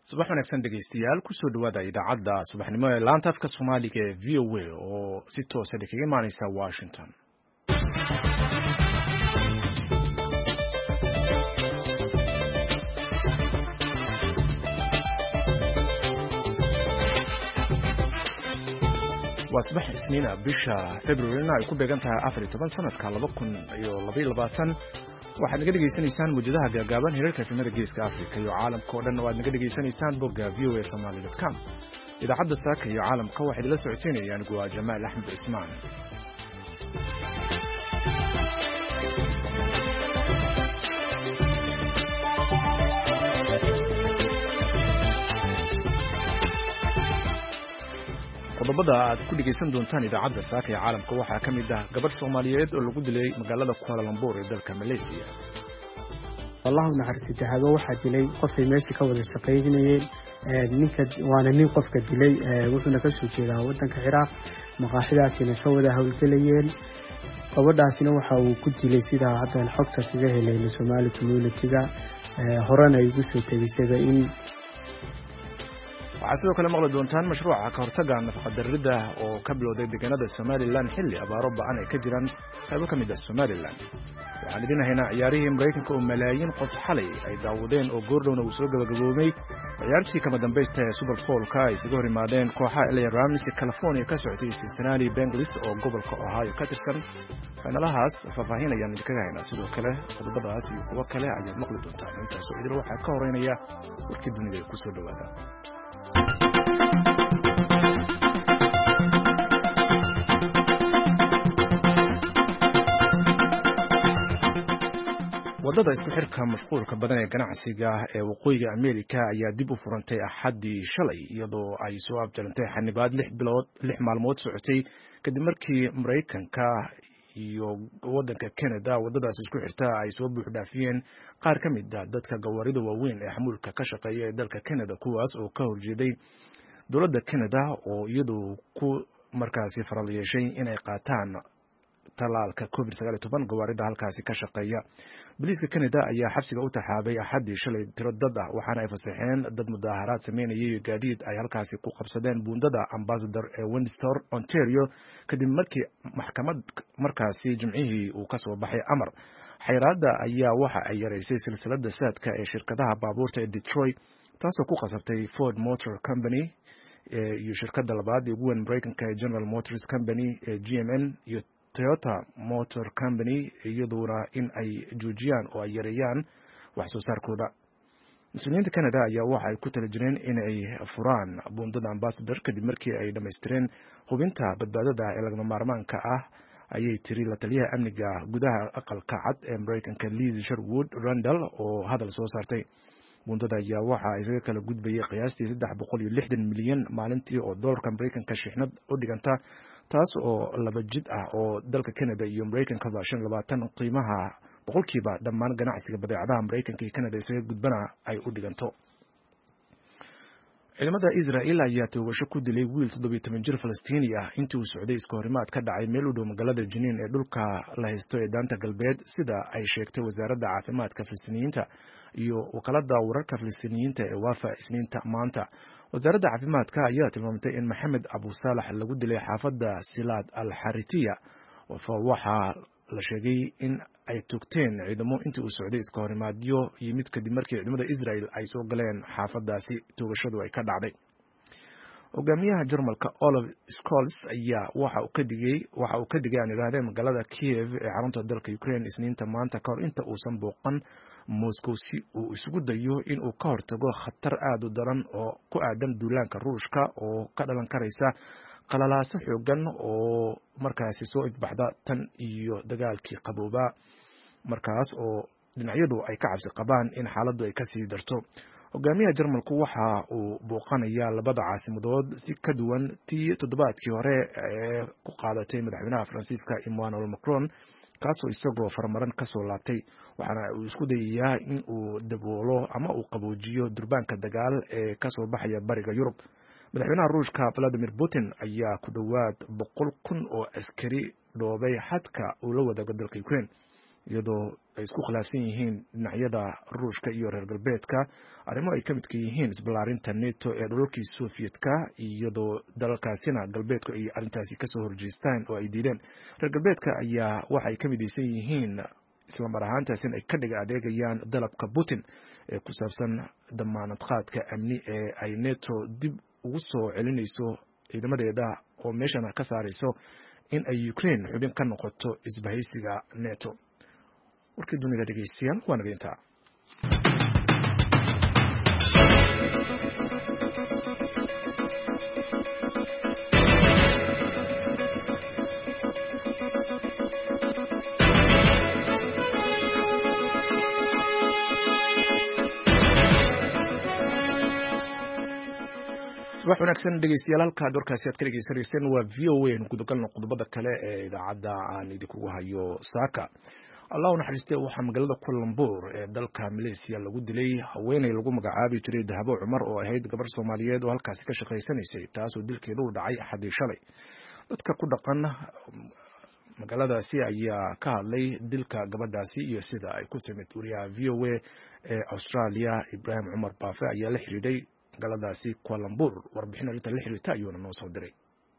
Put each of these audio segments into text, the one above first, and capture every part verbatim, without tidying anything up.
subax wanaagsan dhegaystayaal kusoo dhawaada idaacadda subaxnimo ee laanta afka Soomaaliga ee V O A oo si toos ah kaga imaanaysa Washington. wasbax isniina bisha February ay ku beegan tahay afar iyo toban sanadka laba kun iyo laba iyo labaatan waxaad naga dhageysanaysaan muujadaha gaagaaban hirarka filimada geeska Afrika iyo caalamka oo dhan waad naga dhageysanaysaan bogga v o a somali dot com idaacadda saaka iyo caalamka waxay la socoteynayaan guwa Jamaal Axmed Ismaan. qodobada aad ku dhageysan doontaan idaacadda saaka ee caalamka waxaa ka mid ah gabadh Soomaaliyeed oo lagu dilay magaalada Kuala Lumpur ee dalka Malaysia. Allahu naxariisto haba waxa dilay qof ay meesha ka wada shaqeynayeen ninka waana nin qofka dilay wuxuuna ka soo jeedaa wadanka Ciraaq maqaaxidaasina ka wada hawlgalayeen gabadhaasina waxa uu ku dilay sida hadda xogta kaga helayna Somali community-ga horena ay ugu soo tagisay in waxaa sidoo kale maqli doontaan mashruuca ka hortagga nafaqo-darrida oo ka bilowday deegaanada Somaliland xilli abaaro ba'an ay ka jiraan qaybo ka mid ah Somaliland. waxaan idin haynaa ciyaarihii Mareykanka oo malaayiin qof xalay ay daawadeen oo goordhowna uu soo gabagaboobay ciyaartii kama dambaysta ee Super Bowl-ka ay isaga hor yimaadeen kooxaha L A Rams ee California ka socotay Cincinnati Bengals oo gobolka Ohio ka tirsan. finalahaas faahfaahinayaan idinkaga haynaa sidoo kale qodobadaas iyo kuwo kale ayaad maqli doontaan intaas oo idil waxaa ka horeynaya warkii dunida ee ku soo dhawaada. wadada isku xirka mashquulka badan ee ganacsiga ee waqooyiga Ameerika ayaa dib u furantay Axaddii shalay iyadoo ay soo abjalantay xanibaad lix bilood lix maalmood socotay kadib markii Mareykanka iyo wadanka Canada wadadaas isku xirta ay soo buux dhaafiyeen qaar ka mid ah dadka gawaarida waaweyn ee xamuulka ka shaqeeya ee dalka Canada kuwaas oo ka horjeeday dowladda Canada oo iyadoo ku markaasi faral yeeshay inay qaataan talaalka covid sagaal iyo toban gawaarida halkaasi ka shaqeeya. Booliiska Canada ayaa xabsiga u taxaabay Axaddii shalay tiro dad ah waxaana ay fasaxeen dad mudaharaad sameynayay gaadiid ay halkaasi ku qabsadeen buundada Ambassador ee Windsor Ontario kadib markii maxkamad markaasi jimcihii uu ka soo baxay amar xayiraadda ayaa waxa ay yareysay silsiladda saadka ee shirkadaha baabuurta ee Detroit taasoo ku qasabtay Ford Motor Company iyo shirkadda labaad ee ugu weyn Mareykanka ee General Motors Company ee G M N iyo Toyota Motor Company iyaduna in ay joojiyaan oo ay yareeyaan wax soo saarkooda. Mas'uuliyiinta Canada ayaa waxa ay ku tala jireen in ay furaan buundada Ambassador kadib markii ay dhameystireen hubinta badbaadada ee lagama maarmaanka ah ayay tiri la taliyaha amniga gudaha aqalka cad ee Mareykanka Liz Sherwood Randall oo hadal soo saartay. buundada ayaa waxa ay isaga kala gudbayay qiyaastii saddex boqol iyo lixdan milyan maalintii oo doolarka Mareykanka shixnad u dhiganta taas oo laba jid ah oo dalka Canada iyo Mareykanka shan iyo labaatan qiimaha boqolkiiba dhammaan ganacsiga badeecadaha Mareykanka iyo Canada isaga gudbana ay u dhiganto. ciidamada Israel ayaa toogasho ku dilay wiil toddoba iyo toban jir Falastiini ah intii uu socday iska horimaad ka dhacay meel u dhow magaalada Jenin ee dhulka la haysto ee daanta galbeed sida ay sheegtay wasaaradda caafimaadka Falastiiniyiinta iyo wakaaladda wararka Falastiiniyiinta ee Wafa Isniinta maanta. wasaaradda caafimaadka ayaa tilmaamtay in Maxamed Abu Saalax lagu dilay xaafadda Silaad al-Haritiya waxaa la sheegay in ay togteen ciidamo intii uu socday iska horimaadyo yimid kadib markii ciidamada Israel ay soo galeen xaafadaasi toogashadu ay ka dhacday. hogaamiyaha Jarmalka Olaf Scholz ayaa waxa uu ka digay waxa uu ka digay aan yiraahdeen magaalada Kiev ee xarunta dalka Ukraine Isniinta maanta ka hor inta uusan booqan Moscow si uu isugu dayo in uu ka hortago khatar aad u daran oo ku aadan duulaanka Ruushka oo ka dhalan karaysa qalalaaso xoogan oo markaasi soo ifbaxda tan iyo dagaalkii qabooba markaas oo dhinacyadu ay ka cabsi qabaan in xaaladdu ay ka sii darto. hogaamiyaha Jarmalku waxa uu booqanayaa labada caasimadood si ka duwan tii toddobaadkii hore ee ku qaadatay madaxweynaha Faransiiska Emmanuel Macron kaasoo isagoo farmaran ka soo laabtay waxaana uu isku dayayaa in uu daboolo ama uu qaboojiyo durbaanka dagaal ee ka soo baxaya bariga Yurub. madaxweynaha Ruushka Vladimir Putin ayaa ku dhawaad boqol kun oo askari dhoobay xadka uu la wadaago dalka Ukraine. iyadoo ay isku khilaafsan yihiin dhinacyada ruushka iyo reer galbeedka arrimo ay ka midka yihiin isballaarinta neto ee dhulalkii sovietka iyadoo dalalkaasina galbeedku ay arrintaasi kasoo horjeestaan oo ay diideen. reer galbeedka ayaa waxay ka midaysan yihiin isla mar ahaantaasina ay ka dhiga adeegayaan dalabka Putin ee ku saabsan damaanad qaadka amni ee ay neto dib ugu soo celinayso ciidamadeeda oo meeshana ka saarayso in ay Ukraine xubin ka noqoto isbahaysiga neto. warkii dunida dhegeystayaal waa naga intaa. wax wanaagsan dhegeystayaal halka doorkaasi aad ka dhegeysaneyseen waa V O A gudagalno qodobada kale ee idaacadda aan idinku hayo saaka. Allah u naxariistay waxaa magaalada Kuala Lumpur ee dalka Malaysia lagu dilay haweeney lagu magacaabi jiray Dahabo Cumar oo ahayd gabar Soomaaliyeed oo halkaasi ka shaqaysanaysay taasoo dilkeedu u dhacay Axadii shalay. dadka ku dhaqan magaaladaasi ayaa ka hadlay dilka gabadhaasi iyo sida ay ku timid. wariyaha V O A ee Australia Ibrahim Cumar Baafe ayaa la xiriiray galadaasi Kuala Lumpur warbixin arinta la xiriirta ayuuna noo soo diray.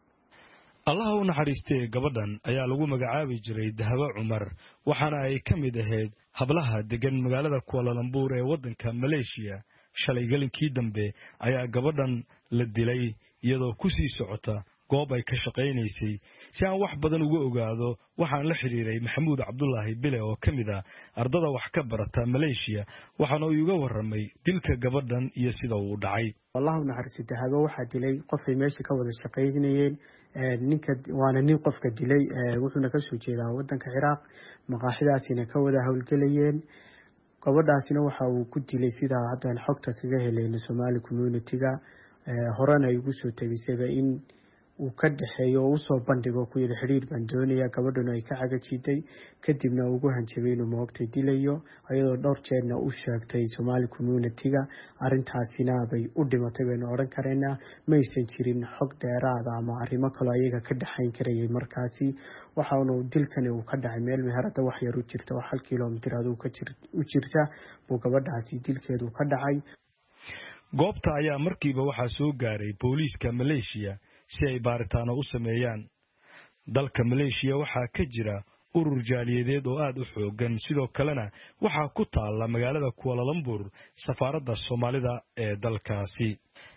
Allah u naxariistay gabadhan ayaa lagu magacaabi jiray Dahabo Cumar waxaana ay ka mid ahayd hablaha degan magaalada Kuala Lumpur ee wadanka Malaysia. shalay galinkii dambe ayaa gabadhan la dilay iyadoo ku sii socota goob ay ka shaqaynaysay. si aan wax badan uga ogaado waxaan la xiriiray Maxamuud Cabdullaahi Bile oo kamid ah ardada wax ka barata Malaysia waxaana uu uga waramay dilka gabadhan iyo sida uu dhacay. Allahu naxariisto Dahabo waxa dilay qof ay meesha ka wada shaqaynayeen ninka waana nin qofka dilay wuxuuna ka soo jeedaa wadanka Ciraaq maqaaxidaasina ka wada hawlgalayeen. gabadhaasina waxa uu ku dilay sida hadda xogta kaga helayno Somali community-ga horena ay ugu soo tagisay in uu ka dhaxeeyo oo soo bandhigo ku yiri xiriir baan doonaya gabadhuna ay ka cagajiday kadibna ugu hanjabay inuu moogtay dilayo ayadoo dhowr jeerna u sheegtay Somali community-ga arintaasina bay u dhimatay bayna oran kareena ma aysan jirin xog dheeraad ama arrimo kale ayaga ka dhaxayn karayay markaasi waxa uu dilkani uu ka dhacay meel meherada wax yar u jirta oo hal kiiloomitir u ka jirta buu gabadhaasi dilkeedu ka dhacay. goobta ayaa markiiba waxa soo gaaray booliiska Malaysia si ay baaritaan u sameeyaan. dalka Malaysia waxa ka jira urur jaaliyadeed oo aad u xoogan sidoo kalena waxa ku taala magaalada Kuala Lumpur safaaradda Soomaalida ee dalkaasi.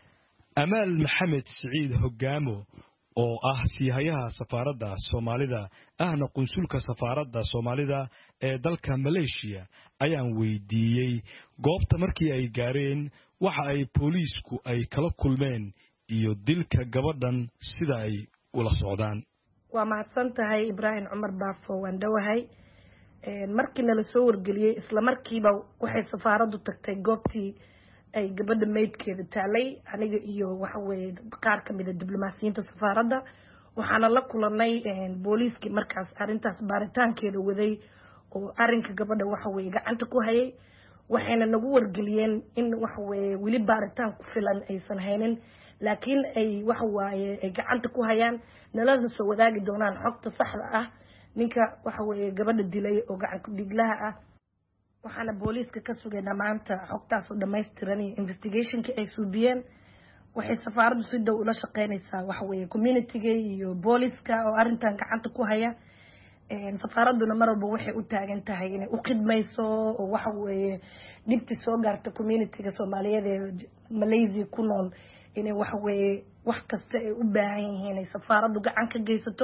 Amaal Maxamed Saciid Hogaamo oo ah siihayaha safaaradda Soomaalida ahna qunsulka safaaradda Soomaalida ee dalka Malaysia ayaan weydiiyay goobta markii ay gaareen waxa ay booliisku ay kala kulmeen iyo dilka gabadhan sida ay ula socdaan. waa mahadsan tahay Ibrahim Cumar Baafo waan dhawahay markii la soo wargeliyay isla markiiba waxay safaaraddu tagtay goobtii ay gabadha meydkeeda taalay aniga iyo waxa weeye qaar ka mid ah diblomaasiyiinta safaaradda waxaana la kulanay booliiskii markaas arintaas baaritaankeeda waday oo arinka gabadha waxa weeye gacanta ku hayay waxayna nagu wargeliyeen in waxa weeye wili baaritaan ku filan aysan haynin laakiin ay waxa waaye ay gacanta ku hayaan nalada soo wadaagi doonaan xogta saxda ah ninka waxa weeye gabadha dilay oo gacan ku dhiglaha ah waxaana booliiska ka sugeynaa maanta xogtaas oo dhameystiran iyo investigationka ay suubiyeen. waxay safaaraddu si dhow ula shaqeynaysaa waxa weeye community-ga iyo booliiska oo arintan gacanta ku haya. safaaradduna mar walba waxay u taagan tahay inay u khidmayso oo waxa weeye dhibti soo gaarta community-ga Soomaaliyeed ee Malaysia ku nool inay waxa weeye wax kasta ay u baahan yihiin ay safaaraddu gacan ka geysato.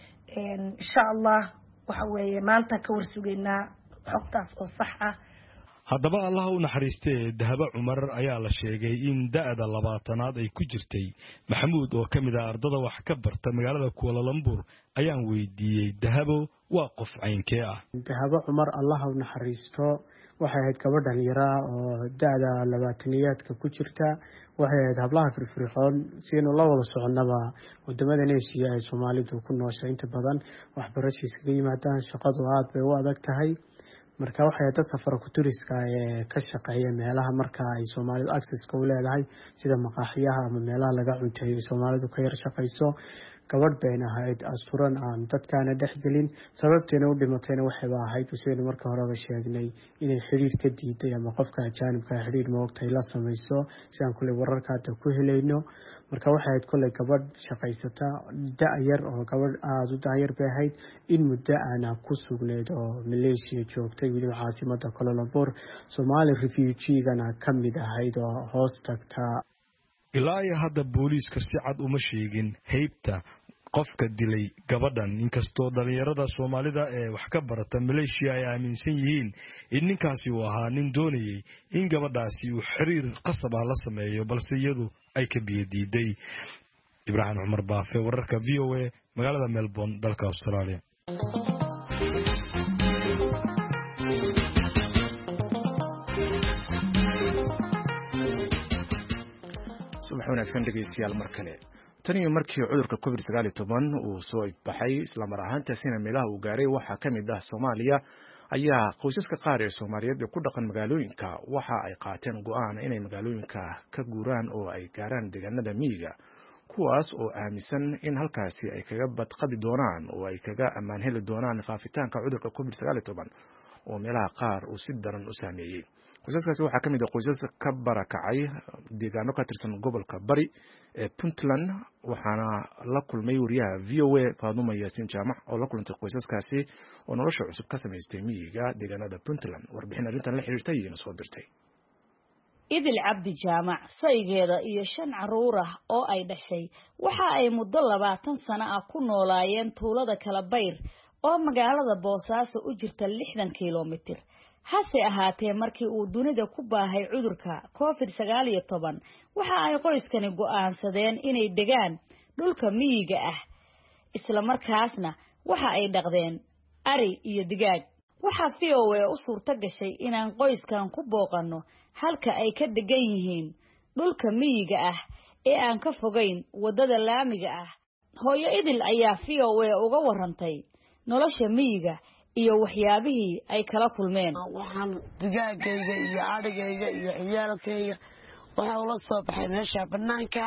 insha Allah waxa weeye maanta ka warsugeynaa xogtaas oo sax ah. haddaba Allah u naxariistay Dahabo Cumar ayaa la sheegay in da'da labaatanaad ay ku jirtay. Maxamuud oo kamid ah ardada wax ka barta magaalada Kuala Lumpur ayaan weydiiyay Dahabo waa qof caynkee ah. Dahabo Cumar Allah u naxariisto waxay ahayd gabadhan yara oo da'da labaatanaadka ku jirta waxay ahayd hablaha firfircoon siino la wada soconaba wadamada Aasiya ee Soomaalidu ku nooshay inta badan waxbarashadiisa ka yimaadaan shaqadu aad bay u adag tahay marka waxay dadka farakuturiska ee ka shaqeeya meelaha marka ay Soomaalidu access ka u leedahay sida maqaaxiyaha ama meelaha laga cunteeyo Soomaalidu ka yar shaqeyso gabadh bayna ahayd asturan aan dadkaana dhexgelin sababteena u dhimatayna waxayba ahayd sidaynu marka horeba sheegnay inay xiriir ka diiday ama qofka ajaanibka xiriir moogtay la samayso si aan kuley wararka hadda ku helayno marka waxay ahayd koley gabadh shaqaysata da-yar oo gabadh aada u da-yar bay ahayd in muddo aana ku sugneyd oo maleeshiya joogtay weliba caasimada Kuala Lumpur Somali refugee-gana ka mid ahayd oo hoos tagta. ilaa iyo hadda booliiska si cad uma sheegin heybta qofka dilay gabadhan inkastoo dhalinyarada Soomaalida ee wax ka barata Malaysia ay aaminsan yihiin in ninkaasi uu ahaa nin doonayay in gabadhaasi uu xiriir qasab ah la sameeyo balse iyadu ay ka biyadiiday. Ibrahim Umar Baafe, wararka V O A, magaalada Melbourne, dalka Australia. subax wanaagsan dhegeystayaal mar kale tan iyo markii cudurka covid sagaal iyo toban uu soo ifbaxay isla mar ahaantaasina meelaha uu gaaray waxaa ka mid ah Soomaaliya ayaa qoysaska qaar ee Soomaaliyeed ee ku dhaqan magaalooyinka waxa ay qaateen go'aan inay magaalooyinka ka guuraan oo ay gaaraan deegaanada miyiga kuwaas oo aaminsan in halkaasi ay kaga badqabi doonaan oo ay kaga ammaan heli doonaan faafitaanka cudurka covid sagaal iyo toban oo meelaha qaar uu si daran u saameeyay. qoysaskaasi waxaa ka mid ah qoysas ka barakacay deegaano ka tirsan gobolka Bari ee Puntland waxaana la kulmay wariyaha V O A Faadumo Yaasin Jaamac oo la kulantay qoysaskaasi oo nolosha cusub ka samaystay miyiga deegaanada Puntland warbixin arrintan la xiriirtay iyo soo dirtay. Idil Cabdi Jaamac saygeeda iyo shan caruur ah oo ay dhashay waxa ay muddo labaatan sano ah ku noolaayeen tuulada Kala Bayr oo magaalada Boosaaso u jirta lixdan kiiloomitir. hase ahaatee markii uu dunida ku baahay cudurka covid sagaal iyo toban waxa ay qoyskani go'aansadeen inay degaan dhulka miyiga ah isla markaasna waxa ay dhaqdeen ari iyo digaag. waxa V O A u suurta gashay inaan qoyskan ku booqano halka ay ka degan yihiin dhulka miyiga ah ee aan ka fogeyn wadada laamiga ah. hooyo Idil ayaa V O A uga warantay nolosha miyiga iyo waxyaabihii ay kala kulmeen. waxaan digaagayga iyo arigayga iyo ciyaalkayga waxa ula soo baxay meesha banaanka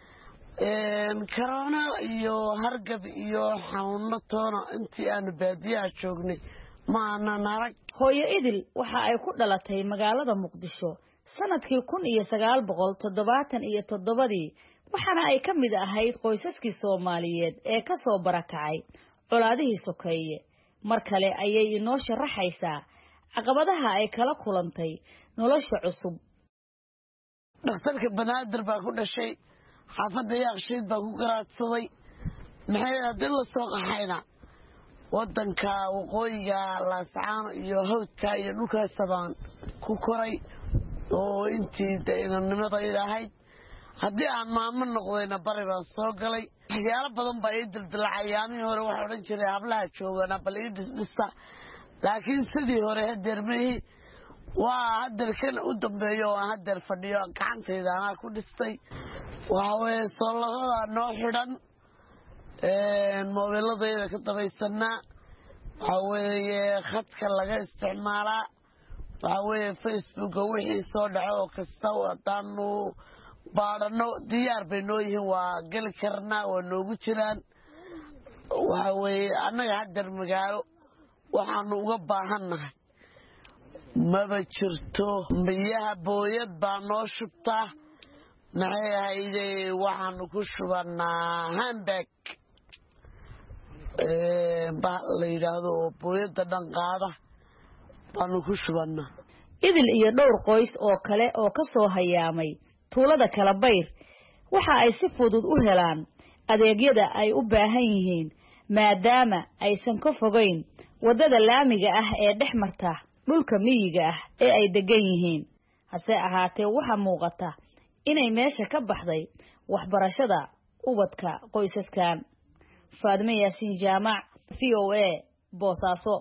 ee corona iyo hargab iyo xanuuno toona intii aan baadiyaha joognay maana narag. hooyo Idil waxa ay ku dhalatay magaalada Muqdisho sanadkii kun iyo sagaal boqol toddobaatan iyo toddobadii waxaana ay ka mid ahayd qoysaskii Soomaaliyeed ee ka soo barakacay colaadihii sokeeye. mar kale ayay inoo sharaxaysaa caqabadaha ay kala kulantay nolosha cusub. dhakhtarka banaadir baa ku dhashay xaafadda Yaaqshiid baa ku garaadsaday maxay hadii la soo qaxayna wadanka waqooyiga Laascaano iyo hawdka iyo dhulkaas baan ku koray oo intii deegaanimada ilaahay haddii aan maamo noqdayna Bari baan soo galay. waxyaalo badan baa ii dildilcayaamii hore waxa odhan jiray hablaha joogana bal ii dhisa laakiin sidii hore hadeer meehi waa hadeer kan u dambeeyo oo hadeer fadhiyo gacantayda anaa ku dhistay. waxa weeye soolada noo xidhan moobiladayda ka dabaysanaa waxa weeye khadka laga isticmaalaa waxa weeye Facebook wixii soo dhaco oo kasta wadaanu baadhano diyaar bay noo yihiin waa gali karnaa waa noogu jiraan. waxa weeye annaga hadeer magaalo waxaanu uga baahannahay maba jirto. biyaha booyad baa noo shubtaa maxay ahayde waxaanu ku shubanaa handbag ba la yidhaahdo oo booyadda dhan qaada baanu ku shubanaa. Idil iyo dhowr qoys oo kale oo ka soo hayaamay tuulada Kala Bayr waxa ay si fudud u helaan adeegyada ay u baahan yihiin maadaama aysan ka fogeyn wadada laamiga ah ee dhex marta dhulka miyiga ah ee ay degan yihiin. hase ahaatee waxa muuqata inay meesha ka baxday waxbarashada ubadka qoysaskan. Faadumo Yaasin Jaamac, V O A, Boosaaso.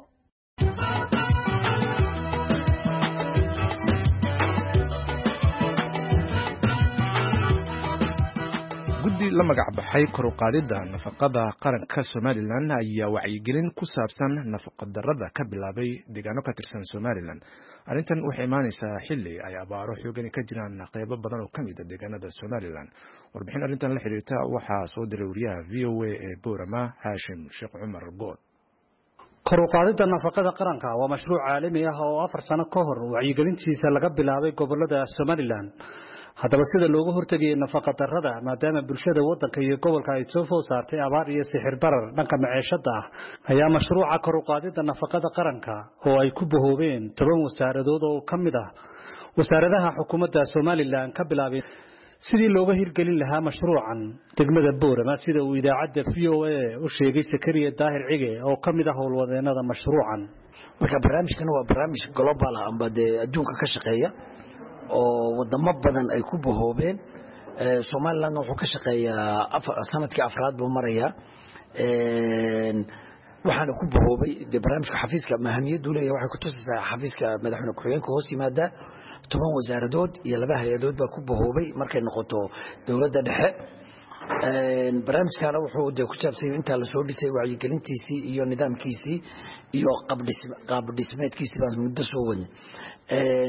guddi la magac baxay kor u qaadida nafaqada qaranka Somaliland ayaa wacyigelin ku saabsan nafaqa darrada ka bilaabay deegaano ka tirsan Somaliland arrintan waxay imaanaysaa xilli ay abaaro xoogani ka jiraan qaybo badan oo ka mid a deegaanada Somaliland. Warbixin arrintan la xiriirta waxaa soo diray wariyaha V O A ee Boorama Haashim Sheekh Cumar Good. kor u qaadida nafaqada qaranka waa mashruuc caalami ah oo afar sano ka hor wacyigelintiisa laga bilaabay gobolada Somaliland. haddaba sida looga hortagay nafaqa darrada maadaama bulshada wadanka iyo gobolka ay soo food saartay abaar iyo sixir barar dhanka maciishada ah ayaa mashruuca kor u qaadida nafaqada qaranka oo ay ku bahoobeen toban wasaaradood oo ka mid ah wasaaradaha xukuumadda Somaliland ka bilaabay sidii looga hirgelin lahaa mashruucan degmada Boorama sida uu idaacadda V O A u sheegay Sakariya Daahir Cige oo ka mid ah howlwadeenada mashruucan. marka barnaamijkan waa barnaamij global ah amba de adduunka ka shaqeeya oo wadamo badan ay ku bahoobeen ee Somaliland wuxuu ka shaqeeyaa sanadkii afraad buu maraya ee waxaana ku bahoobay de barnaamijka xafiiska mahamiyadu leeyahay waxay ku tusaysaa xafiiska madaxweyne ku-xigeenka hoos yimaada toban wasaaradood iyo laba hay'adood baa ku bahoobay markay noqoto dawladda dhexe ee barnaamijkana wuxuu de ku saabsan inta la soo dhisay wacyigelintiisii iyo nidaamkiisii iyo qaab dhismeedkiisii baa muddo soo waday ee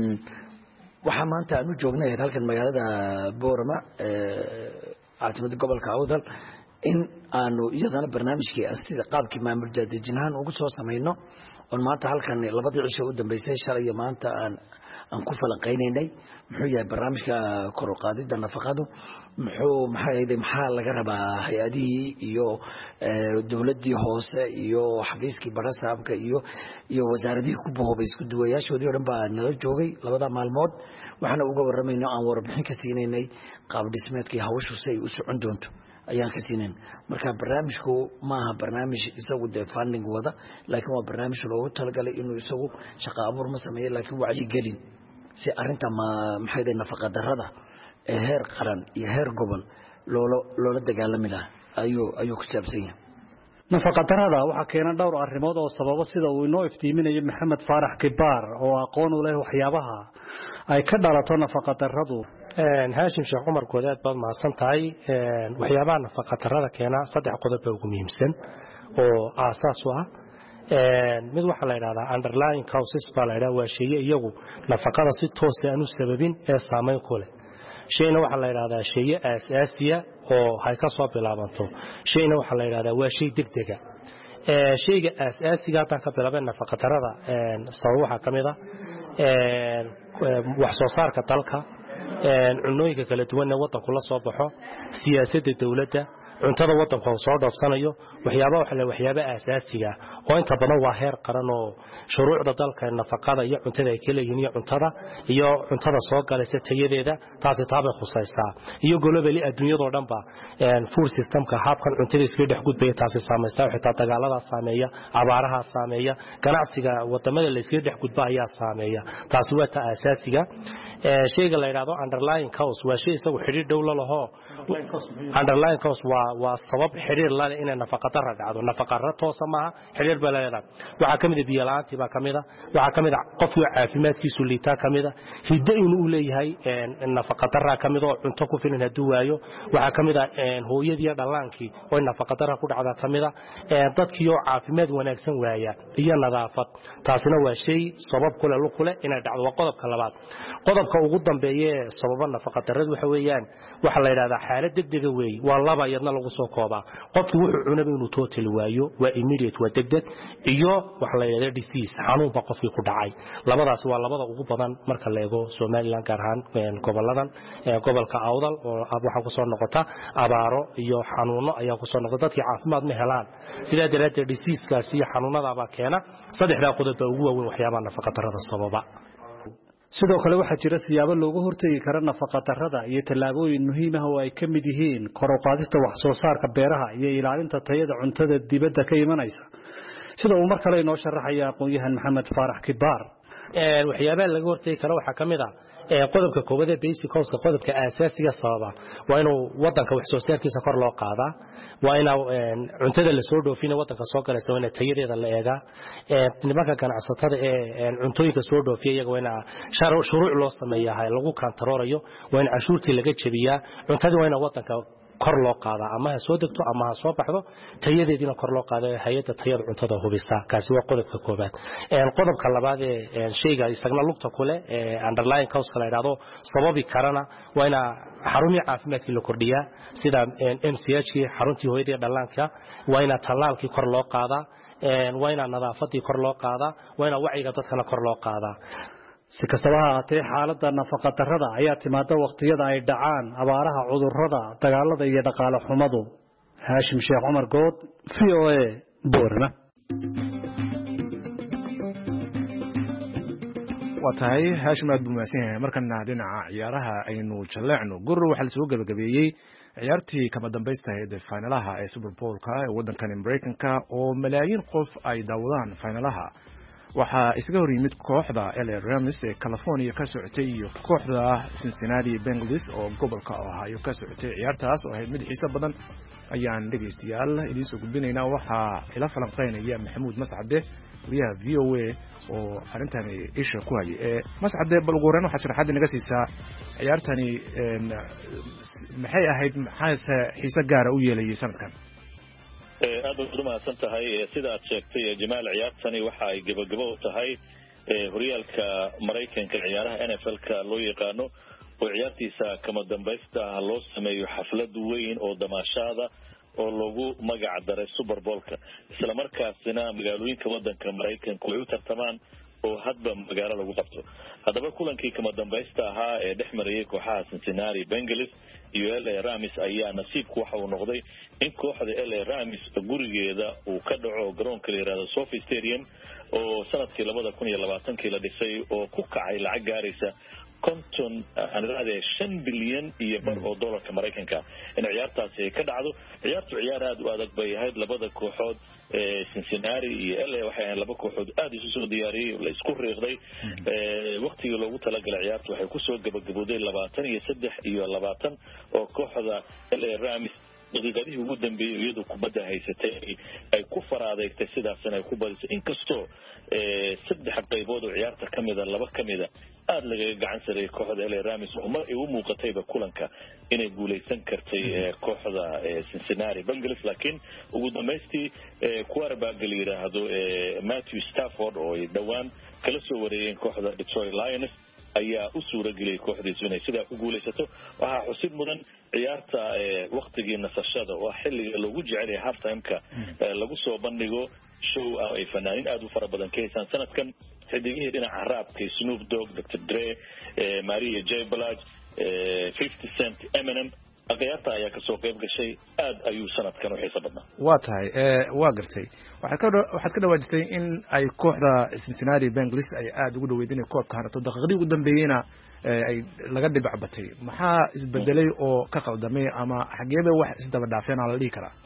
waxa maanta aanu joognay halkan magaalada Boorama ee caasimada gobolka Awdal in aanu iyadana barnaamijkii sida qaabkii maamul dadejinahan ugu soo sameeyno oo maanta halkan labadii cisho u dambeysay shalay iyo maanta aan aan ku falanqeynaynay muxuu yahay barnaamijka kor u qaadida nafaqadu muxuu maxay maxaa laga rabaa hay'adihii iyo dawladii hoose iyo xafiiskii barasaabka iyo iyo wasaaradihii ku bahoobay isku duwayaashoodii oo dhan baa nala joogay labada maalmood waxaana uga waramaynaa aan warbixin ka siinaynay qaab dhismeedkii hawshu si ay u socon doonto ayaan ka siinayn marka barnaamijku maaha barnaamij isagu de funding wada laakiin waa barnaamij loogu talagalay inuu isagu shaqo abuur ma sameeyo laakiin wacyi gelin si arinta ma maxay tahay nafaqa darrada ee heer qaran iyo heer gobol loola loola dagaalami lahaa ayuu ayuu ku saabsan yahay nafaqa darrada waxa keena dhowr arrimood oo sababo sida uu inoo iftiiminayo Maxamed Faarax Kibaar oo aqoon u leh waxyaabaha ay ka dhalato nafaqa darradu. een Haashim Sheekh Cumar Good aad baad mahadsan tahay een waxyaabaha nafaqa darrada keena saddex qodob oo ugu muhiimsan oo aasaas u ah een mid waxa la yiraahdaa underlying causes baa la yiraahdaa waa shay iyagu nafaqada si toos ah u sababin ee saameyn ku leh shayna waxa la yiraahdaa shay aasaasiya oo hay ka soo bilaabanto shayna waxa la yiraahdaa waa shay degdega ee shayga aasaasiga tan ka bilaabay nafaqa darrada een sabab waxa kamid ah een wax soo saarka dalka een cunooyinka kala duwan ee wadanku la soo baxo siyaasadda dawladda cuntada wadanka oo soo dhoofsanayo waxyaabaha waxa la waxyaabo aasaasiga oo inta badan waa heer qaran oo shuruucda dalka nafaqada iyo cuntada ay kala yihiin cuntada iyo cuntada soo galaysa tayadeeda taasi taabay khusaysaa iyo globally adduunyada oo dhanba een food systemka habkan cuntada iska dhex gudbaya taasi saameeyay xitaa dagaalada saameeya abaaraha saameeya ganacsiga wadamada la iska dhex gudba ayaa saameeya taasi waa ta aasaasiga ee shayga la yiraahdo underlying cause waa shay isagu xiriir dhow la laho underlying cause waa waa sabab xiriir la leh in nafaqa darro dhacdo nafaqa darro toos ma aha xiriir baa leedahay waxa kamid ah biyo la'aanti baa kamid ah waxa kamid ah qofka caafimaadkiisu liita kamid ah hidda inuu leeyahay in nafaqa darro kamid oo cunto ku filan haduu waayo waxa kamid ah hooyadii dhallaankii oo nafaqa darro ku dhacda kamid ah dadkii oo caafimaad wanaagsan waaya iyo nadaafad taasina waa shay sabab kale lu kale inay dhacdo waa qodobka labaad qodobka ugu dambeeya sababa nafaqa darrada waxa weeyaan waxa la yiraahdaa xaalad degdeg ah weey waa laba yadna lagu soo koobaa qofku wuxuu cunaba inuu total waayo waa immediate waa degdeg iyo waxa la yiraahdaa disease xanuun ba qofkii ku dhacay labadaas waa labada ugu badan marka la eego Somaliland gaar ahaan goboladan gobolka Awdal oo waxa ku soo noqota abaaro iyo xanuuno ayaa ku soo noqda dadkii caafimaad ma helaan sida daraaddeed disease kaasi iyo xanuunada baa keena saddexda qodob ugu waaweyn waxyaabaha nafaqa darrada sababa. sidoo kale waxa jira siyaabo looga hortagi karo nafaqa darrada iyo tallaabooyin muhiim ah oo ay ka mid yihiin kor u qaadista wax soo saarka beeraha iyo ilaalinta tayada cuntada dibadda ka imanaysa sida uu mar kale inoo sharaxaya aqoon-yahan Maxamed Faarax Kibaar ee waxyaabaha laga hortagi karo waxa kamid ah ee qodobka koowaad ee basic cost qodobka aasaasiga sababa waa inuu wadanka wax soo saarkiisa kor loo qaadaa waa inuu cuntada la soo dhoofin wadanka soo galaysa waa in tayadeeda la eega ee nimanka ganacsatada ee cuntooyinka soo dhoofiya iyaga waa in shuruuc loo sameeyaa lagu kantaroolayo waa in cashuurtii laga jabiyaa cuntada waa in wadanka kor loo qaadaa ama ha soo degto ama ha soo baxdo tayadeediina kor loo qaada hay'adda tayada cuntada hubisa kaasi waa qodobka koobaad qodobka labaad ee shayga isagna lugta kule ee underlying cause la yiraahdo sababi karana waa ina xarunta caafimaadka la kordhiyaa sida M C H ki xaruntii hooyada iyo dhallaanka waa ina tallaalkii kor loo qaadaa waa ina nadaafadii kor loo qaadaa waa ina wacyiga dadkana kor loo qaadaa si kastaba ha ahaatee xaaladda nafaqa darrada ayaa timaada waqtiyada ay dhacaan abaaraha cudurrada dagaalada iyo dhaqaale xumadu haashim sheekh cumar good v o a boorama waa tahay haashim aad buu mahadsan yahay markana dhinaca ciyaaraha aynu jaleecno gurur waxaa lasoo gabagabeeyey ciyaartii kama dambaysta ee finalaha ee Super Bowl-ka ee waddankan Mareykanka oo malaayiin qof ay daawadaan finalaha waxaa isaga hor yimid kooxda L A Rams ee California ka socotay iyo kooxda Cincinnati Bengals oo gobolka Ohio ka socotay ciyaartaas oo ahayd mid xiiso badan ayaan dhageystayaal idin soo gudbinaynaa waxaa ila falanqeynaya Maxamuud Mascade wariyaha V O A oo arintani isha ku hayay ee Mascade bal ugu horreyn waxa sharaxaad inaga siisaa ciyaartani maxay ahayd maxaa xiiso gaar ah u yeelay sanadkan aad u mahadsan tahay sida aad sheegtay Jamaal ciyaartani waxa ay gabagabo u tahay horyaalka Mareykanka ciyaaraha N F L-ka loo yaqaano oo ciyaartiisa kama dambaysta loo sameeyo xaflad weyn oo damaashaada oo lagu magac daray Super Bowl-ka isla markaasina magaalooyinka waddanka Mareykanka way u tartamaan oo hadba magaalo lagu qabto hadaba kulankii kama dambaysta ahaa ee dhexmarayay kooxaha Cincinnati Bengals iyo L A Rams ayaa nasiibku waxa uu noqday in kooxda L A Rams gurigeeda uu ka dhaco garoonka la yiraahdo Sophie Stadium oo sanadkii laba kun iyo labaatan la dhisay oo ku kacay lacag gaaraysa konton anraade shan bilyan iyo bar oo dollarka Mareykanka in ciyaartaasi ka dhacdo ciyaartu ciyaar aad u adag bay ahayd labada kooxood ee Cincinnati iyo L A waxay ahayd laba kooxood aad isu soo diyaariyay la isku riiqday ee waqtigii loogu talagalay ciyaartu waxay ku soo gabagabooday labaatan iyo saddex iyo labaatan oo kooxda L A Rams daqiiqadihii ugu dambeeyay iyadoo kubadda haysatay ay ku faraadeegtay sidaasna ay ku badisay inkastoo ee saddex qaybood oo ciyaarta kamida laba kamida aad laga gacan sareeyay kooxda L A Rams oo mar ay u muuqatayba kulanka inay guuleysan kartay kooxda Cincinnati Bengals laakiin ugu dambeystii quarterback la yiraahdo Matthew Stafford oo ay dhawaan kala soo wareeyeen kooxda Detroit Lions ayaa u suura geliyay kooxdiisu inay sidaa ku guuleysato waxaa xusid mudan ciyaarta waqtigii nasashada oo xilliga lagu jecel yahay half time-ka lagu soo bandhigo show ay fanaaniin aad u fara badan ka heysaan sanadkan xidigihii dhinaca raabka Snoop Dogg, Doctor Dre, Maria J. Blige, fifty Cent, Eminem aqyaarta ayaa ka soo qayb gashay aad ayuu sanadkan u xiiso badnaa waa tahay ee waa gartay waxa ka waxaad ka dhawaajisay in ay kooxda Cincinnati Bengals ay aad ugu dhaweydeen koobka hanato daqiiqadii ugu dambeeyayna ay laga dhibac batay maxaa isbedelay oo ka qaldamay ama xageeba wax isdaba dhaafeen la dhigi karaa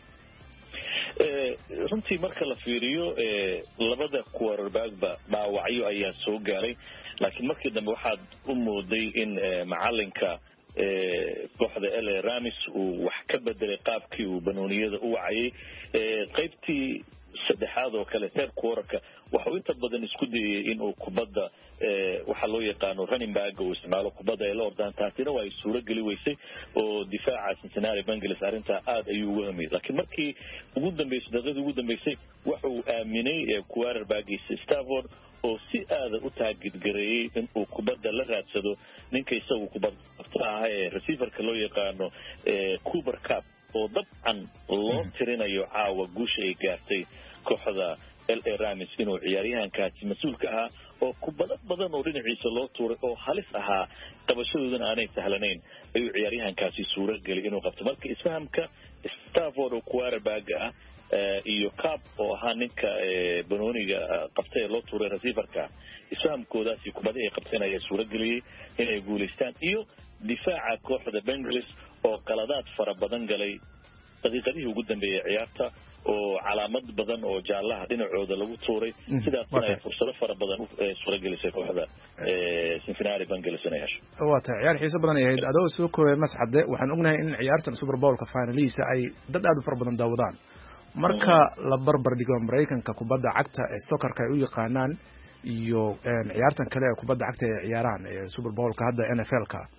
ee runtii marka la fiiriyo ee labada quarterback ba dhaawacyo ayaa soo gaaray laakiin markii dambe waxaad u mooday in macalinka ee kooxda L A Rams uu wax ka bedelay qaabkii uu banooniyada u wacayay ee qaybtii saddexaad oo kale third quarter-ka waxa uu inta badan isku dayay in uu kubadda ee waxa loo yaqaan running back uu isticmaalo kubadda ay la ordaan taasina waa ay suura gali weysay oo difaaca Cincinnati Bengals arinta aad ayuu uga hamiyay laakiin markii ugu dambeysay daqiiqadii ugu dambeysay waxa uu aaminay ee quarterback-giisa Stafford oo si aad u taagidgareeyay in uu kubadda la raadsado ninka isagu kubadda ah ee receiver-ka loo yaqaano ee Cooper Cup oo dabcan loo tirinayo caawa guusha ay gaartay kooxda L A Rams inuu ciyaaryahankaasi mas'uulka ahaa oo kubadda badan oo dhinaciisa loo tuuray oo halis ahaa qabashadoodana aanay sahlanayn ayuu ciyaaryahankaasi suura galay inuu qabto marka isfahamka Stafford oo quarterback ah iyo Cup oo ahaa ninka banooniga qabtay loo tuuray receiver-ka isfahamkoodaasi kubadda ay qabteen ayaa suura galiyay inay guuleystaan iyo difaaca kooxda Bengals oo qaladaad fara badan galay daqiiqadihii ugu dambeeyay ciyaarta oo calaamad badan oo jaalaha dhinacooda lagu tuuray sidaasna ay fursado fara badan u suura gelisay kooxda Cincinnati Bengals inay hesho waa tahay ciyaar xiiso badan ay ahayd adoo soo koobay Mascade waxaan ognahay in ciyaartan Super Bowl-ka finaliisa ay dad aad u fara badan daawadaan marka la barbar dhigo Mareykanka kubadda cagta ee soccer-ka ay u yaqaanaan iyo ciyaartan kale ee kubadda cagta ee ciyaaraan ee Super Bowl-ka hadda N F L-ka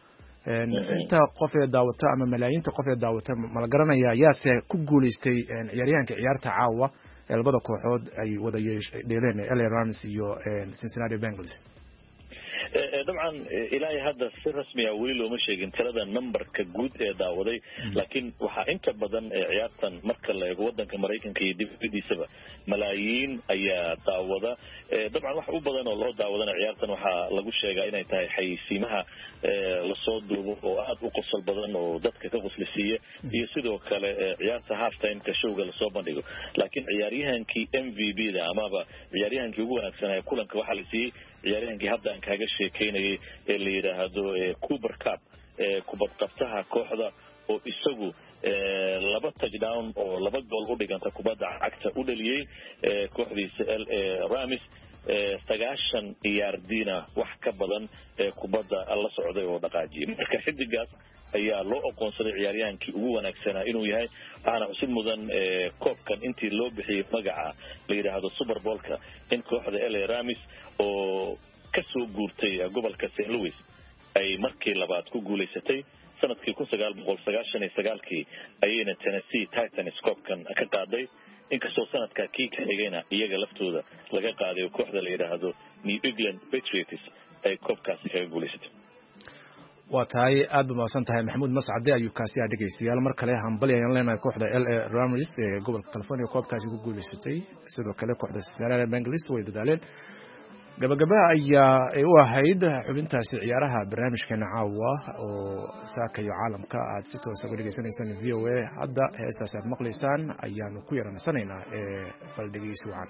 inta qof ee daawata ama malaayiinta qof ee daawata ma la garanaya yaase ku guuleystay ciyaaryahanka ciyaarta caawa ee labada kooxood ay wada yeesheen L A Rams iyo Cincinnati Bengals dabcan ilaahay hadda si rasmi ah weli looma sheegin tirada numberka guud ee daawaday laakiin waxaa inta badan ciyaartan marka la eego wadanka Mareykanka iyo dibadiisaba malaayiin ayaa daawada dabcan wax u badan oo loo daawadana ciyaartan waxaa lagu sheegaa inay tahay xayeysiimaha la soo duubo oo aad u qosol badan oo dadka ka qoslisiiya iyo sidoo kale ciyaarta half time ka showga la soo bandhigo laakiin ciyaaryahankii M V B da amaba ciyaaryahankii ugu wanaagsanaa kulanka waxaa la siiyay ciyaaryahankii hadda aan kaaga sheekeynayay ee la yiraahdo Cooper Cup kubad qabtaha kooxda oo isagu laba touchdown oo laba gool u dhiganta kubadda cagta u dhaliyay kooxdiisa L A Rams sagaashan ciyaardiina wax ka badan kubadda la socday oo dhaqaajiyay marka xidigaas ayaa loo aqoonsaday ciyaaryahankii ugu wanaagsanaa inuu yahay waxaana xusid mudan koobkan intii loo bixiyay magaca la yiraahdo Super Bowl-ka in kooxda L A Rams oo ka soo guurtay gobolka Saint Louis ay markii labaad ku guuleysatay sanadkii kun sagaal boqol sagaashan iyo sagaal kii ayayna Tennessee Titans koobkan ka qaaday inkastoo sanadka kii ka xigayna iyaga laftooda laga qaaday kooxda la yiraahdo New England Patriots ay koobkaasi kaga guuleysatay waa tahay aad u mahadsan tahay Maxamuud Mascade ayuu kaasi dhageystayaal mar kale hambali ayaan leenahay kooxda L A Rams ee gobolka California koobkaasi ku guuleysatay sidoo kale kooxda Cincinnati Bengals way dadaaleen gabagaba ayaa ay u ahayd xubintaasi ciyaaraha barnaamijkeena caawa oo saaka iyo caalamka aad si toos ah uga dhageysanaysaan V O A hadda heestaas aad maqlaysaan ayaanu ku yaranaysanaynaa ee baldhigiis wacan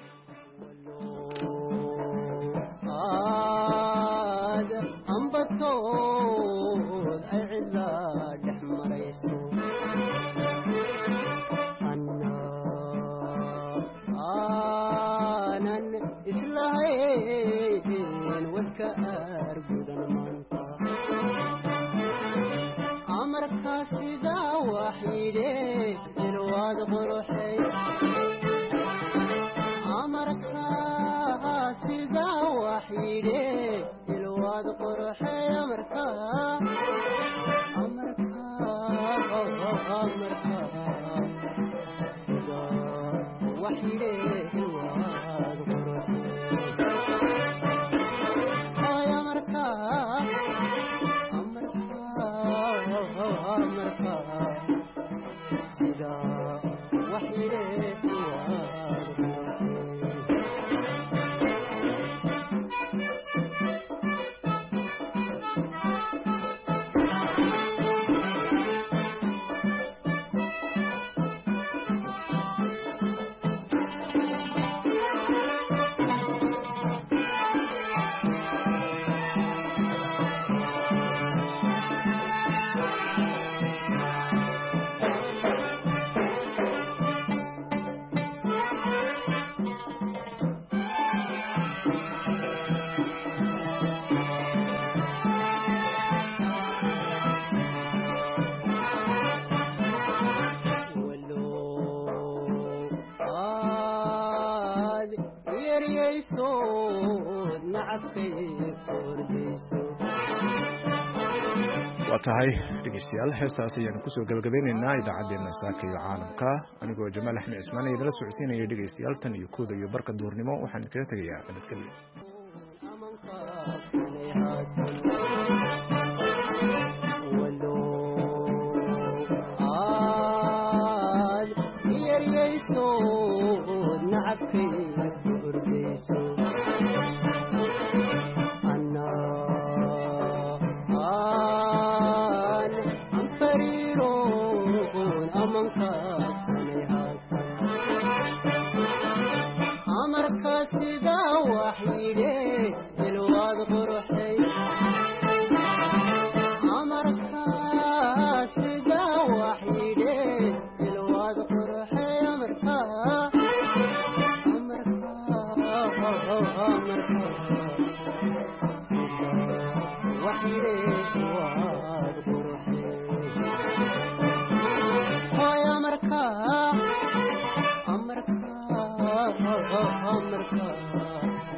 tahay dhegeystayaal heestaas ayaan ku soo gabagabeynaynaa idaacadeena saaka iyo caalamka anigoo Jamaal Axmed Ismaan ee idila socodsiinaya dhegeystayaal tan iyo kooda iyo barka duurnimo waxaan kaga tagayaa nabadgelyo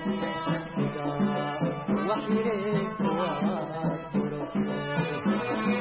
What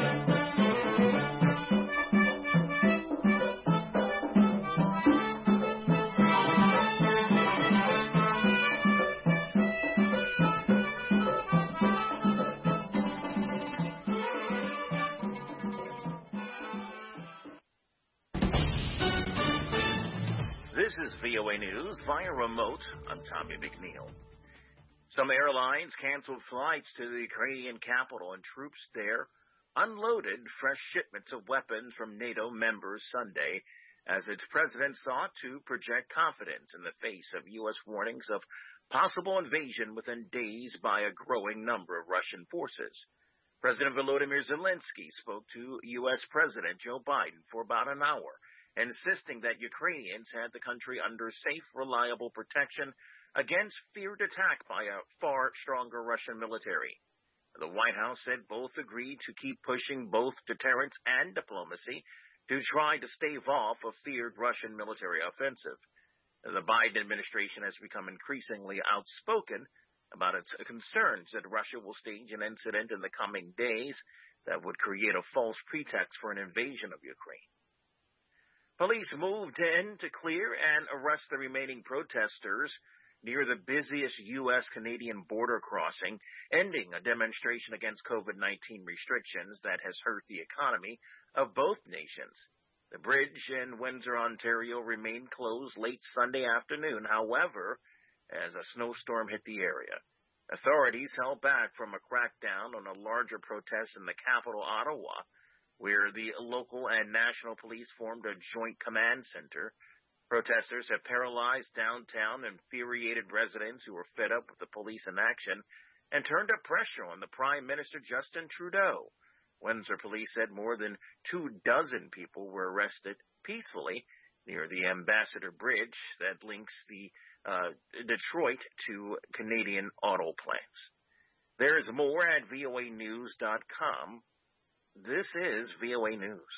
This is V O A News via remote. I'm Tommy McNeil. Some airlines canceled flights to the Ukrainian capital, and troops there unloaded fresh shipments of weapons from NATO members Sunday as its president sought to project confidence in the face of U S warnings of possible invasion within days by a growing number of Russian forces. President Volodymyr Zelensky spoke to U S President Joe Biden for about an hour, insisting that Ukrainians had the country under safe, reliable protection against feared attack by a far stronger Russian military. The White House said both agreed to keep pushing both deterrence and diplomacy to try to stave off a feared Russian military offensive. The Biden administration has become increasingly outspoken about its concerns that Russia will stage an incident in the coming days that would create a false pretext for an invasion of Ukraine. Police moved in to clear and arrest the remaining protesters near the busiest U S-Canadian border crossing, ending a demonstration against COVID nineteen restrictions that has hurt the economy of both nations. The bridge in Windsor, Ontario remained closed late Sunday afternoon, however, as a snowstorm hit the area. Authorities held back from a crackdown on a larger protest in the capital, Ottawa, where the local and national police formed a joint command center. Protesters have paralyzed downtown, infuriated residents who were fed up with the police inaction, and turned up pressure on the Prime Minister Justin Trudeau. Windsor police said more than two dozen people were arrested peacefully near the Ambassador Bridge that links the uh, Detroit to Canadian auto plants. There's more at V O A news dot com. This is V O A News.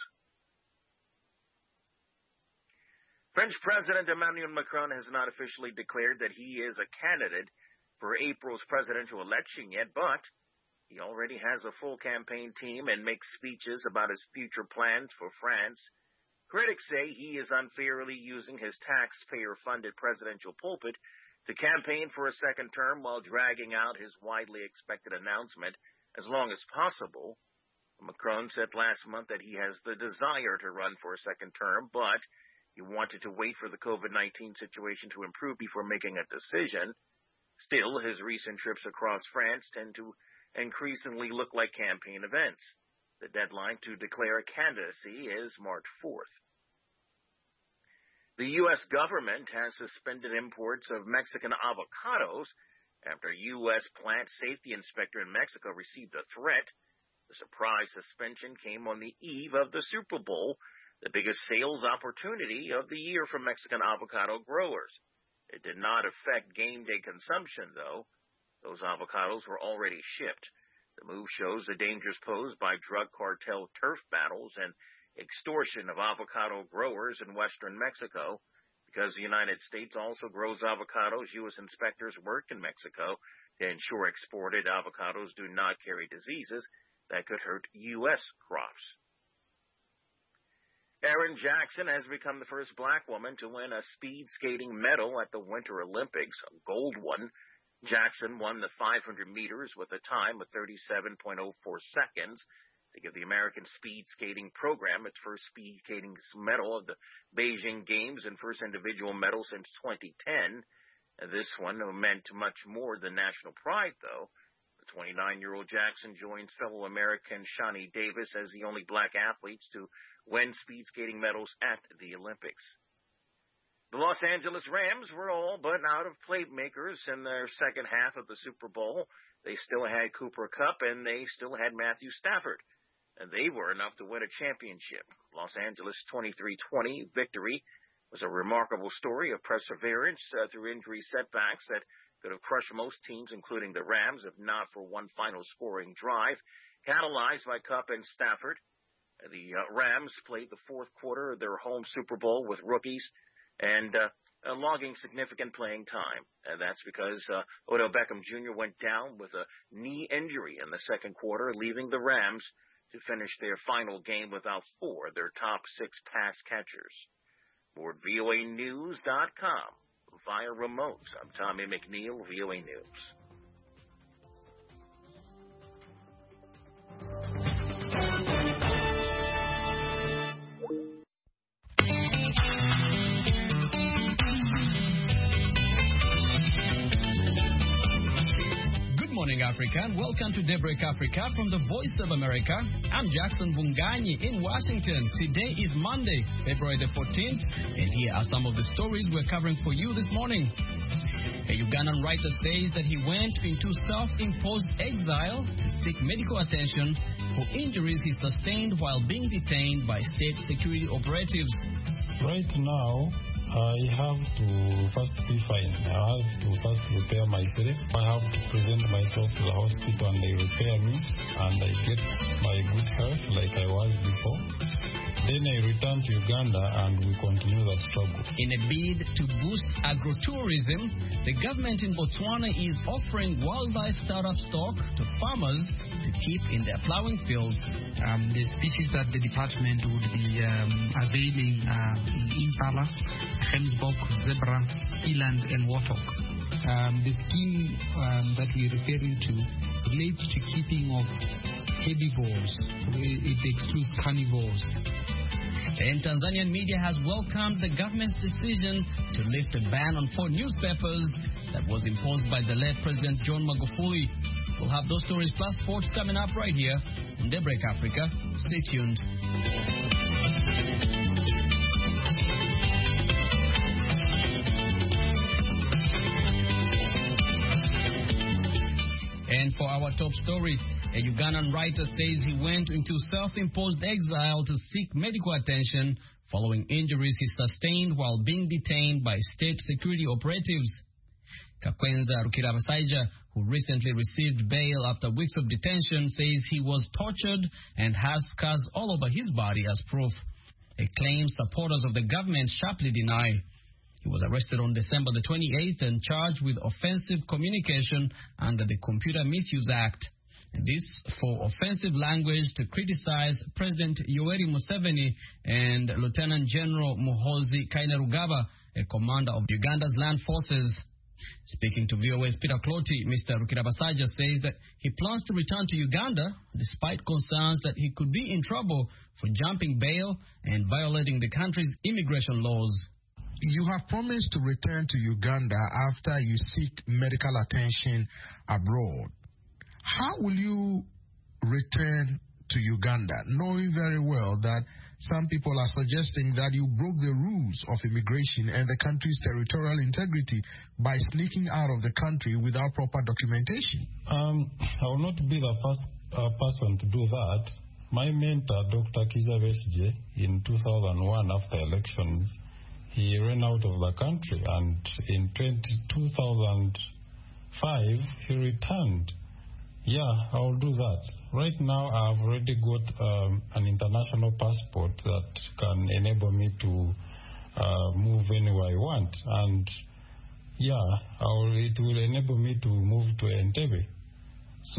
French President Emmanuel Macron has not officially declared that he is a candidate for April's presidential election yet, but he already has a full campaign team and makes speeches about his future plans for France. Critics say he is unfairly using his taxpayer-funded presidential pulpit to campaign for a second term while dragging out his widely expected announcement as long as possible. Macron said last month that he has the desire to run for a second term, but he wanted to wait for the COVID nineteen situation to improve before making a decision. Still, his recent trips across France tend to increasingly look like campaign events. The deadline to declare a candidacy is March fourth. The U S government has suspended imports of Mexican avocados after a U S plant safety inspector in Mexico received a threat. The surprise suspension came on the eve of the Super Bowl, the biggest sales opportunity of the year for Mexican avocado growers. It did not affect game day consumption, though. Those avocados were already shipped. The move shows the dangers posed by drug cartel turf battles and extortion of avocado growers in western Mexico. Because the United States also grows avocados, U S inspectors work in Mexico to ensure exported avocados do not carry diseases that could hurt U S crops. Erin Jackson has become the first black woman to win a speed skating medal at the Winter Olympics, a gold one. Jackson won the five hundred meters with a time of thirty-seven point oh four seconds to give the American speed skating program its first speed skating medal of the Beijing Games and first individual medal since twenty ten. This one meant much more than national pride, though. The twenty-nine-year-old Jackson joins fellow American Shani Davis as the only black athletes to win speed skating medals at the Olympics. The Los Angeles Rams were all but out of playmakers in their second half of the Super Bowl. They still had Cooper Kupp, and they still had Matthew Stafford. And they were enough to win a championship. Los Angeles' twenty-three twenty victory was a remarkable story of perseverance uh, through injury setbacks that could have crushed most teams, including the Rams, if not for one final scoring drive, catalyzed by Kupp and Stafford. The uh, Rams played the fourth quarter of their home Super Bowl with rookies and uh, uh, logging significant playing time. And that's because uh, Odell Beckham Junior went down with a knee injury in the second quarter, leaving the Rams to finish their final game without four of their top six pass catchers. More at V O A news dot com. Via remote, I'm Tommy McNeil, V O A News. Africa, and welcome to Daybreak Africa from the Voice of America. I'm Jackson Bunganyi in Washington. Today is Monday, February the fourteenth, and here are some of the stories we're covering for you this morning. A Ugandan writer says that he went into self-imposed exile to seek medical attention for injuries he sustained while being detained by state security operatives. Right now, I have to first be fine. I have to first repair myself. I have to present myself to the hospital and they repair me and I get my good health like I was before. Then I return to Uganda and we continue that struggle. In a bid to boost agro-tourism, the government in Botswana is offering wildlife startup stock to farmers to keep in their plowing fields. Um, the species that the department would be um, availing uh, impala, Gemsbok, zebra, eland, and warthog. Um, the scheme um, that we're referring to relates to keeping of herbivores. It excludes carnivores. And Tanzanian media has welcomed the government's decision to lift a ban on four newspapers that was imposed by the late President John Magufuli. We'll have those stories plus sports coming up right here on Daybreak Africa. Stay tuned. And for our top story, a Ugandan writer says he went into self-imposed exile to seek medical attention following injuries he sustained while being detained by state security operatives. Kakwenza Rukirabasaija, who recently received bail after weeks of detention, says he was tortured and has scars all over his body as proof, a claim supporters of the government sharply deny. He was arrested on December the twenty-eighth and charged with offensive communication under the Computer Misuse Act. This for offensive language to criticize President Yoweri Museveni and Lieutenant General Muhoozi Kainerugaba, a commander of Uganda's land forces. Speaking to V O A's Peter Clotty, Mister Rukirabasaija says that he plans to return to Uganda despite concerns that he could be in trouble for jumping bail and violating the country's immigration laws. You have promised to return to Uganda after you seek medical attention abroad. How will you return to Uganda, knowing very well that some people are suggesting that you broke the rules of immigration and the country's territorial integrity by sneaking out of the country without proper documentation? Um, I will not be the first uh, person to do that. My mentor, Doctor Kizza Besigye, in two thousand one, after elections, he ran out of the country, and in two thousand five, he returned. Yeah, I will do that. Right now, I've already got um, an international passport that can enable me to uh, move anywhere I want. And yeah, I will, it will enable me to move to Entebbe. So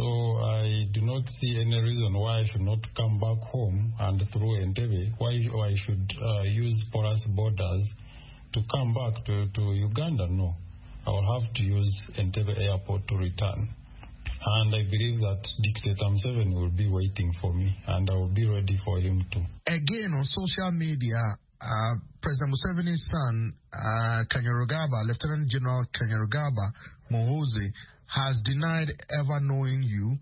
I do not see any reason why I should not come back home and through Entebbe, why I should uh, use porous borders to come back to, to Uganda. No, I will have to use Entebbe Airport to return. And I believe that Dictator Museveni will be waiting for me, and I will be ready for him too. Again, on social media, uh, President Museveni's son, uh, Kainerugaba, Lieutenant General Kainerugaba Muhoozi, has denied ever knowing you,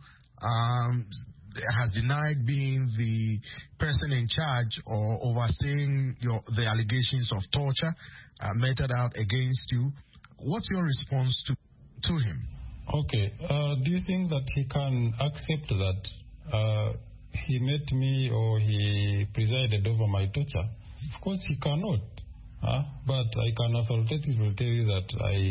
um, has denied being the person in charge or overseeing your, the allegations of torture uh, meted out against you. What's your response to, to him? Okay. Uh, do you think that he can accept that uh, he met me or he presided over my torture? Of course he cannot. Uh, but I can authoritatively tell you that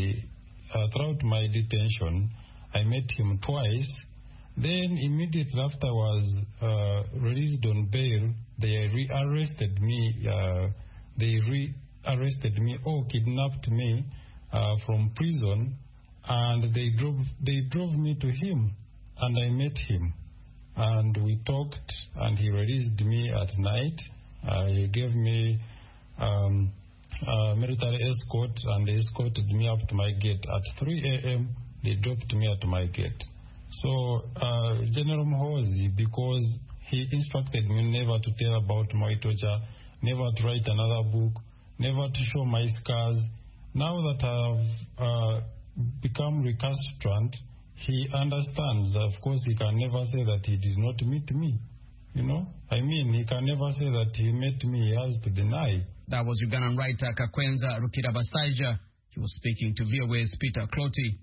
I, uh, throughout my detention, I met him twice. Then immediately after I was uh, released on bail, they rearrested me. Uh, they rearrested me or kidnapped me uh, from prison. And they drove they drove me to him, and I met him. And we talked, and he released me at night. Uh, he gave me um, a military escort, and they escorted me up to my gate. At three a.m., they dropped me at my gate. So uh, General Muhoozi, because he instructed me never to tell about my torture, never to write another book, never to show my scars. Now that I have... Uh, become recalcitrant, he understands. Of course, he can never say that he did not meet me. You know, I mean, he can never say that he met me. He has to deny. That was Ugandan writer Kakwenza Rukirabasaija. He was speaking to V O A's Peter Clotty.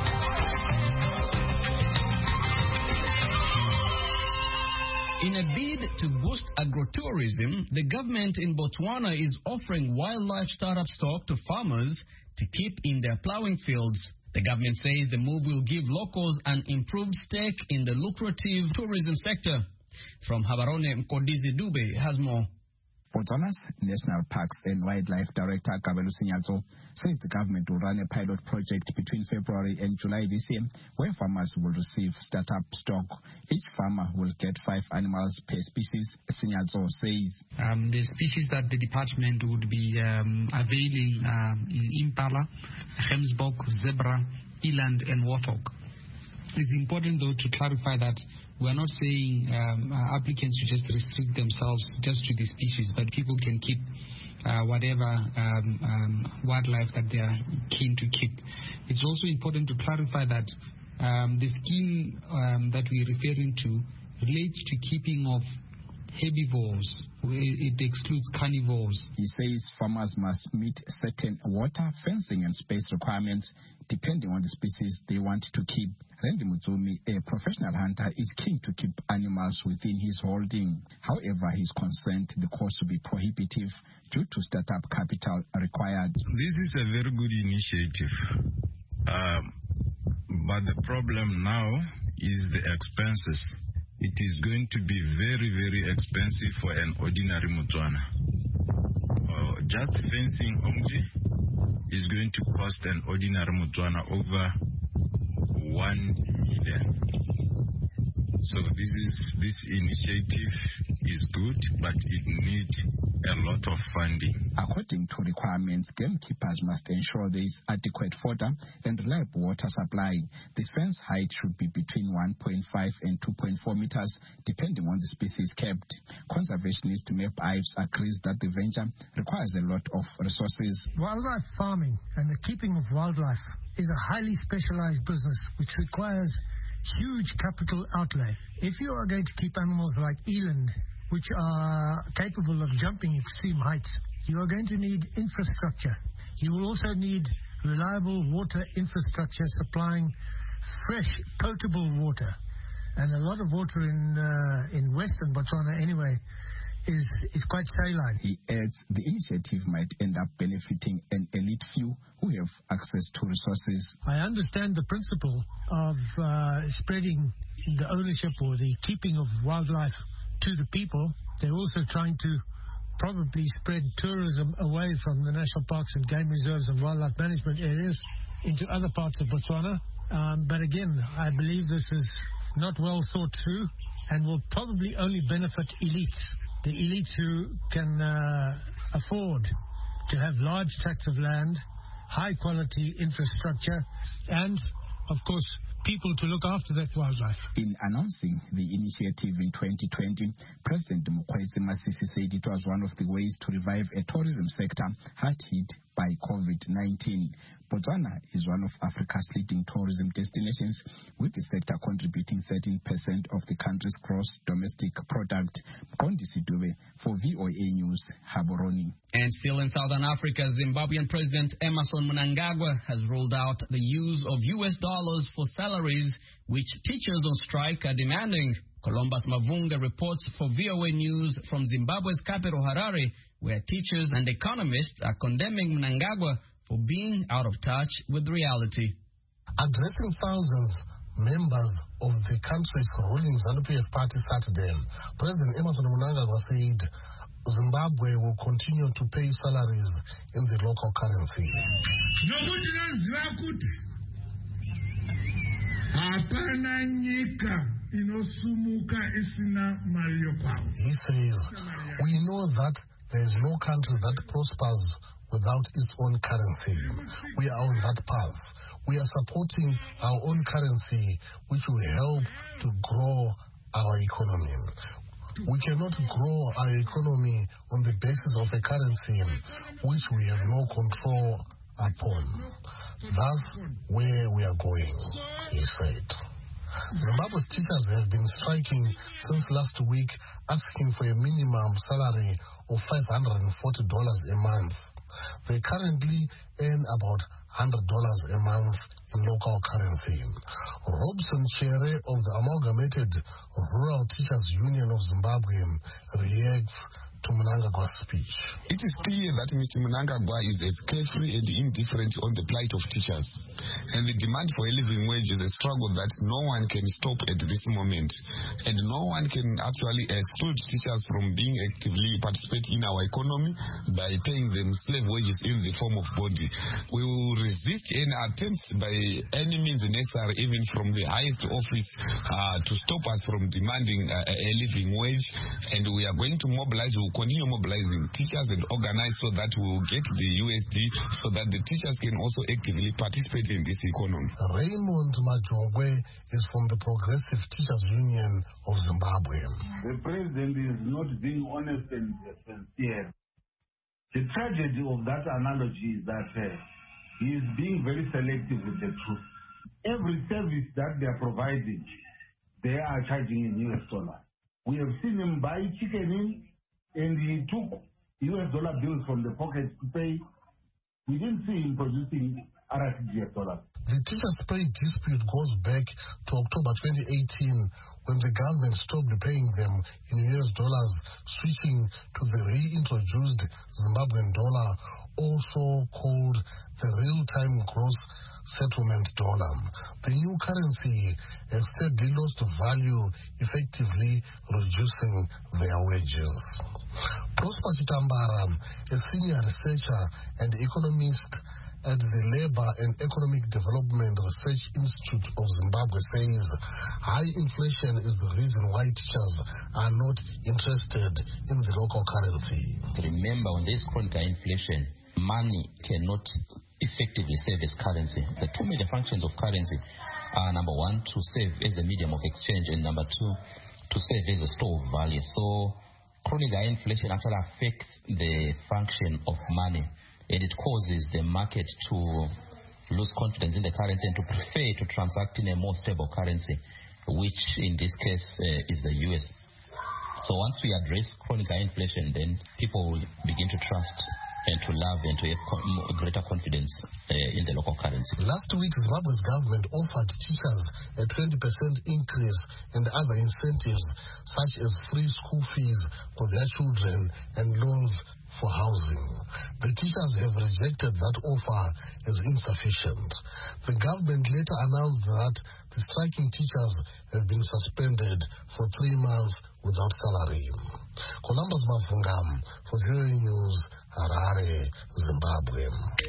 In a bid to boost agrotourism, the government in Botswana is offering wildlife startup stock to farmers to keep in their plowing fields. The government says the move will give locals an improved stake in the lucrative tourism sector. From Habarone, Mkodizi Dube has more. Botswana's National Parks and Wildlife Director Kabelo Sinyazo says the government will run a pilot project between February and July this year where farmers will receive startup stock. Each farmer will get five animals per species, Sinyazo says. Um, the species that the department would be um, availing um, in impala, Gemsbok, zebra, eland and warthog. It's important though to clarify that we are not saying um, uh, applicants should just restrict themselves just to the species, but people can keep uh, whatever um, um, wildlife that they are keen to keep. It's also important to clarify that um, the scheme um, that we're referring to relates to keeping of herbivores. It excludes carnivores. He says farmers must meet certain water, fencing and space requirements depending on the species they want to keep. Randy Mutsumi, a professional hunter, is keen to keep animals within his holding. However, he's concerned the cost will be prohibitive due to startup capital required. This is a very good initiative. Um, but the problem now is the expenses. It is going to be very, very expensive for an ordinary Motswana. Uh, just fencing only is going to cost an ordinary Motswana over one million. So this is this initiative is good, but it needs a lot of funding. According to requirements, gamekeepers must ensure there is adequate fodder and reliable water supply. The fence height should be between one point five and two point four meters, depending on the species kept. Conservationist Map Ives agrees that the venture requires a lot of resources. Wildlife farming and the keeping of wildlife is a highly specialized business which requires huge capital outlay. If you are going to keep animals like eland, which are capable of jumping extreme heights, you are going to need infrastructure. You will also need reliable water infrastructure supplying fresh, potable water. And a lot of water in uh, in western Botswana anyway is is quite saline. He adds the initiative might end up benefiting an elite few who have access to resources. I understand the principle of uh, spreading the ownership or the keeping of wildlife to the people. They're also trying to probably spread tourism away from the national parks and game reserves and wildlife management areas into other parts of Botswana. Um, but again, I believe this is not well thought through and will probably only benefit elites. The elites who can uh, afford to have large tracts of land, high quality infrastructure, and, of course, people to look after that wildlife. In announcing the initiative in twenty twenty, President Mokgweetsi Masisi said it was one of the ways to revive a tourism sector hard hit by COVID nineteen. Botswana is one of Africa's leading tourism destinations, with the sector contributing thirteen percent of the country's gross domestic product. Mkondisi Dube for V O A News, Haboroni. And still in Southern Africa, Zimbabwean President Emmerson Mnangagwa has ruled out the use of U S dollars for salaries which teachers on strike are demanding. Columbus Mavunga reports for V O A News from Zimbabwe's capital Harare, where teachers and economists are condemning Mnangagwa for being out of touch with reality. Addressing thousands members of the country's ruling ZANU P F party Saturday, President Emmerson Mnangagwa said Zimbabwe will continue to pay salaries in the local currency. He says, we know that there is no country that prospers without its own currency. We are on that path. We are supporting our own currency, which will help to grow our economy. We cannot grow our economy on the basis of a currency which we have no control upon. That's where we are going. he said. Zimbabwe's teachers have been striking since last week, asking for a minimum salary of five hundred forty dollars a month. They currently earn about one hundred dollars a month in local currency. Robson Chere of the Amalgamated Rural Teachers Union of Zimbabwe reacts to Mnangagwa's speech. It is clear that Mister Mnangagwa is as carefree and indifferent on the plight of teachers. And the demand for a living wage is a struggle that no one can stop at this moment. And no one can actually exclude teachers from being actively participating in our economy by paying them slave wages in the form of body. We will resist any attempts by any means necessary, even from the highest office, uh, to stop us from demanding uh, a living wage. And we are going to mobilize, we will continue mobilizing teachers and organize so that we will get the U S D so that the teachers can also actively participate in this economy. Raymond Majongwe is from the Progressive Teachers Union of Zimbabwe. The president is not being honest and sincere. The tragedy of that analogy is that uh, he is being very selective with the truth. Every service that they are providing, they are charging in U S dollars. We have seen him buy chicken in, and he took U S dollar bills from the pocket to pay. We didn't see him producing R S G S dollars. The teachers' pay dispute goes back to October twenty eighteen, when the government stopped paying them in U S dollars, switching to the reintroduced Zimbabwean dollar, also called the real-time gross settlement dollar. The new currency has steadily lost value, effectively reducing their wages. Prosper Chitambara, a senior researcher and economist at the Labour and Economic Development Research Institute of Zimbabwe, says high inflation is the reason why teachers are not interested in the local currency. Remember, when there is chronic inflation, money cannot effectively serve as currency. The two major functions of currency are, number one, to serve as a medium of exchange, and number two, to serve as a store of value. So chronic inflation actually affects the function of money, and it causes the market to lose confidence in the currency and to prefer to transact in a more stable currency, which in this case uh, is the U S. So once we address chronic inflation, then people will begin to trust and to love and to have co- greater confidence uh, in the local currency. Last week, Zimbabwe's government offered teachers a twenty percent increase and other incentives, such as free school fees for their children and loans for housing. The teachers have rejected that offer as insufficient. The government later announced that the striking teachers have been suspended for three months without salary. Columbus Mavungam for V O A News, Harare, Zimbabwe.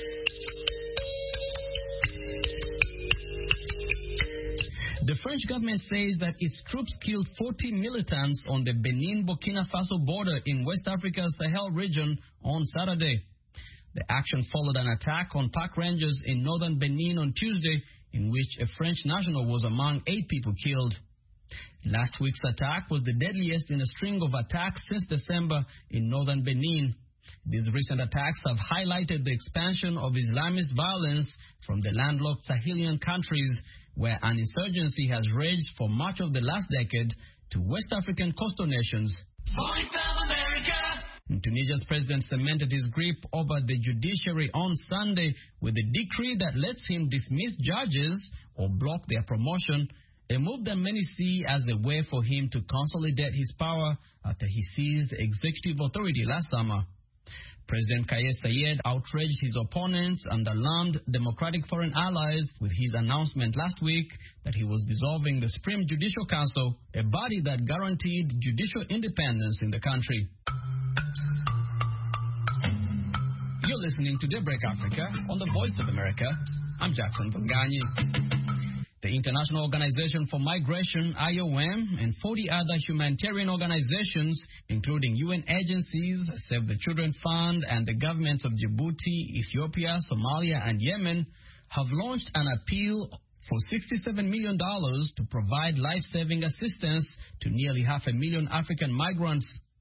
The French government says that its troops killed forty militants on the Benin-Burkina Faso border in West Africa's Sahel region on Saturday. The action followed an attack on park rangers in northern Benin on Tuesday, in which a French national was among eight people killed. Last week's attack was the deadliest in a string of attacks since December in northern Benin. These recent attacks have highlighted the expansion of Islamist violence from the landlocked Sahelian countries, where an insurgency has raged for much of the last decade, to West African coastal nations. Voice of America. Tunisia's president cemented his grip over the judiciary on Sunday with a decree that lets him dismiss judges or block their promotion, a move that many see as a way for him to consolidate his power after he seized executive authority last summer. President Kais Saied outraged his opponents and alarmed democratic foreign allies with his announcement last week that he was dissolving the Supreme Judicial Council, a body that guaranteed judicial independence in the country. You're listening to Daybreak Africa on the Voice of America. I'm Jackson Vanganyi. The International Organization for Migration, I O M, and forty other humanitarian organizations, including U N agencies, Save the Children Fund, and the governments of Djibouti, Ethiopia, Somalia, and Yemen, have launched an appeal for sixty-seven million dollars to provide life-saving assistance to nearly half a million African migrants.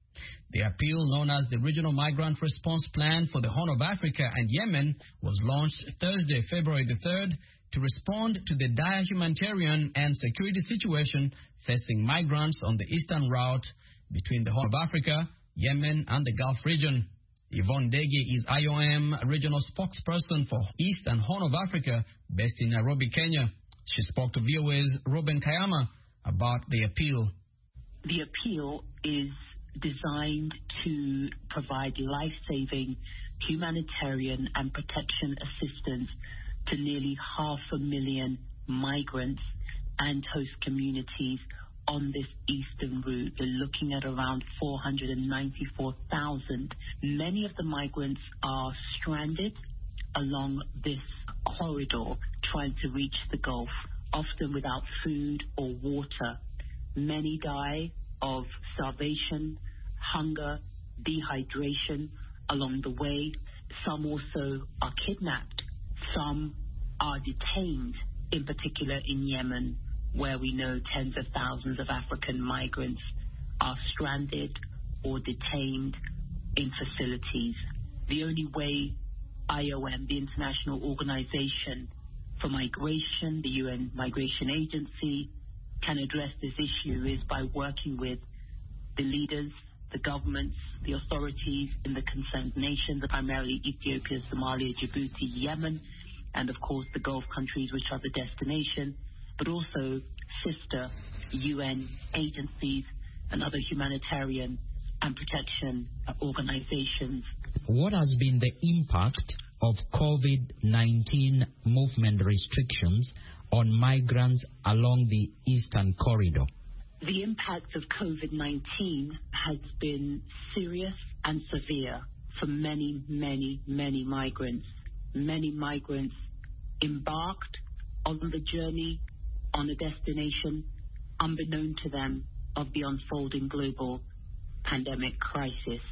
The appeal, known as the Regional Migrant Response Plan for the Horn of Africa and Yemen, was launched Thursday, February the third, to respond to the dire humanitarian and security situation facing migrants on the eastern route between the Horn of Africa, Yemen, and the Gulf region. Yvonne Dege is I O M regional spokesperson for East and Horn of Africa, based in Nairobi, Kenya. She spoke to V O A's Ruben Kayama about the appeal. The appeal is designed to provide life-saving humanitarian and protection assistance to nearly half a million migrants and host communities on this eastern route. They're looking at around four hundred ninety-four thousand. Many of the migrants are stranded along this corridor trying to reach the Gulf, often without food or water. Many die of starvation, hunger, dehydration along the way. Some also are kidnapped. Some are detained, in particular in Yemen, where we know tens of thousands of African migrants are stranded or detained in facilities. The only way I O M, the International Organization for Migration, the U N Migration Agency, can address this issue is by working with the leaders, the governments, the authorities in the concerned nations, primarily Ethiopia, Somalia, Djibouti, Yemen, and of course the Gulf countries, which are the destination, but also sister U N agencies and other humanitarian and protection organizations. What has been the impact of COVID nineteen movement restrictions on migrants along the Eastern Corridor? The impact of COVID nineteen has been serious and severe for many, many, many migrants. Many migrants embarked on the journey, on a destination, unbeknown to them of the unfolding global pandemic crisis.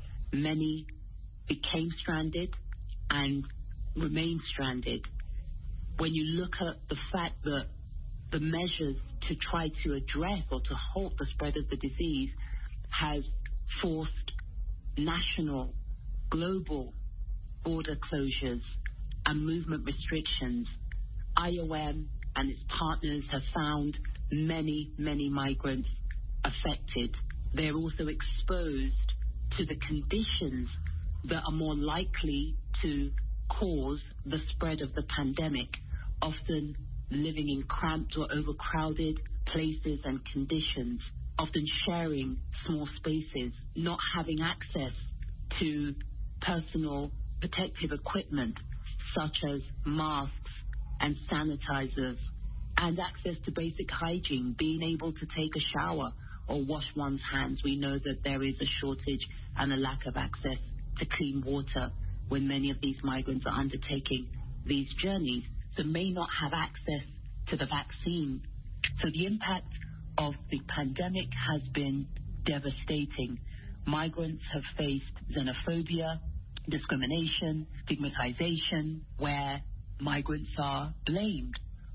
Many became stranded and remain stranded. When you look at the fact that the measures to try to address or to halt the spread of the disease has forced national, global border closures and movement restrictions, I O M and its partners have found many, many migrants affected. They're also exposed to the conditions that are more likely to cause the spread of the pandemic, often living in cramped or overcrowded places and conditions, often sharing small spaces, not having access to personal protective equipment such as masks and sanitizers, and access to basic hygiene, being able to take a shower or wash one's hands. We know that there is a shortage and a lack of access to clean water when many of these migrants are undertaking these journeys, so may not have access to the vaccine. So the impact of the pandemic has been devastating. Migrants have faced xenophobia, discrimination, stigmatization, where migrants are blamed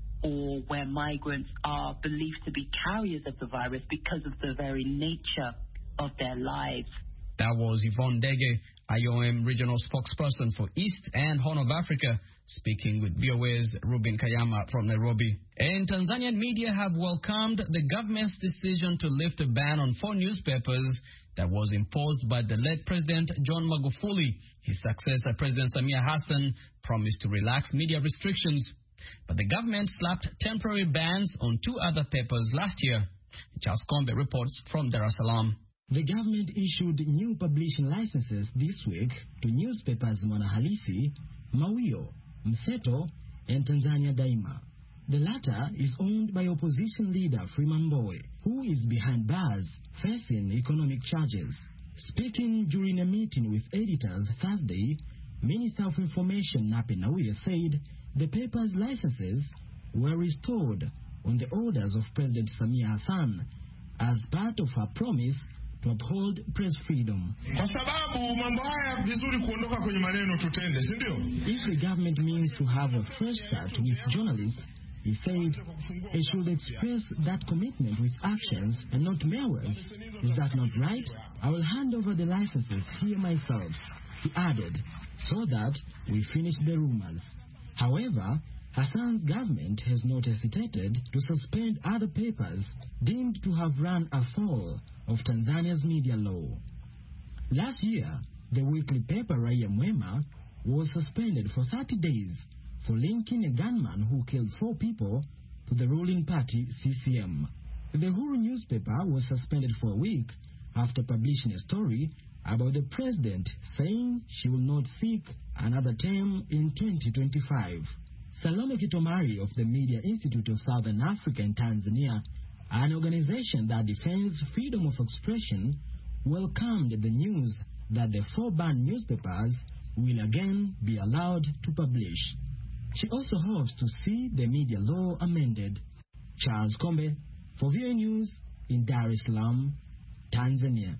or where migrants are believed to be carriers of the virus because of the very nature of their lives. That was Yvonne Dege, I O M regional spokesperson for East and Horn of Africa, speaking with V O A's Ruben Kayama from Nairobi. And Tanzanian media have welcomed the government's decision to lift a ban on four newspapers that was imposed by the late President John Magufuli. His successor, President Samia Hassan, promised to relax media restrictions. But the government slapped temporary bans on two other papers last year. Charles Kombe reports from Dar es Salaam. The government issued new publishing licenses this week to newspapers Mwanahalisi, Mawio, Mseto, and Tanzania Daima. The latter is owned by opposition leader Freeman Mbowe, who is behind bars facing economic charges. Speaking during a meeting with editors Thursday, Minister of Information Nape Nnauye said the paper's licenses were restored on the orders of President Samia Hassan as part of her promise to uphold press freedom. Kwa sababu mambo haya vizuri kuondoka kwenye maneno tutende, si ndio? If the government means to have a fresh start with journalists, he said it should express that commitment with actions and not mere words. Is that not right? I will hand over the licenses here myself, he added, so that we finish the rumors. However, Hassan's government has not hesitated to suspend other papers deemed to have run afoul of Tanzania's media law. Last year, the weekly paper Raia Mwema was suspended for thirty days for linking a gunman who killed four people to the ruling party C C M. The Huru newspaper was suspended for a week after publishing a story about the president saying she will not seek another term in twenty twenty-five. Salome Kitomari of the Media Institute of Southern Africa in Tanzania, an organization that defends freedom of expression, welcomed the news that the four banned newspapers will again be allowed to publish. She also hopes to see the media law amended. Charles Kombe, for V O A News in Dar es Salaam, Tanzania.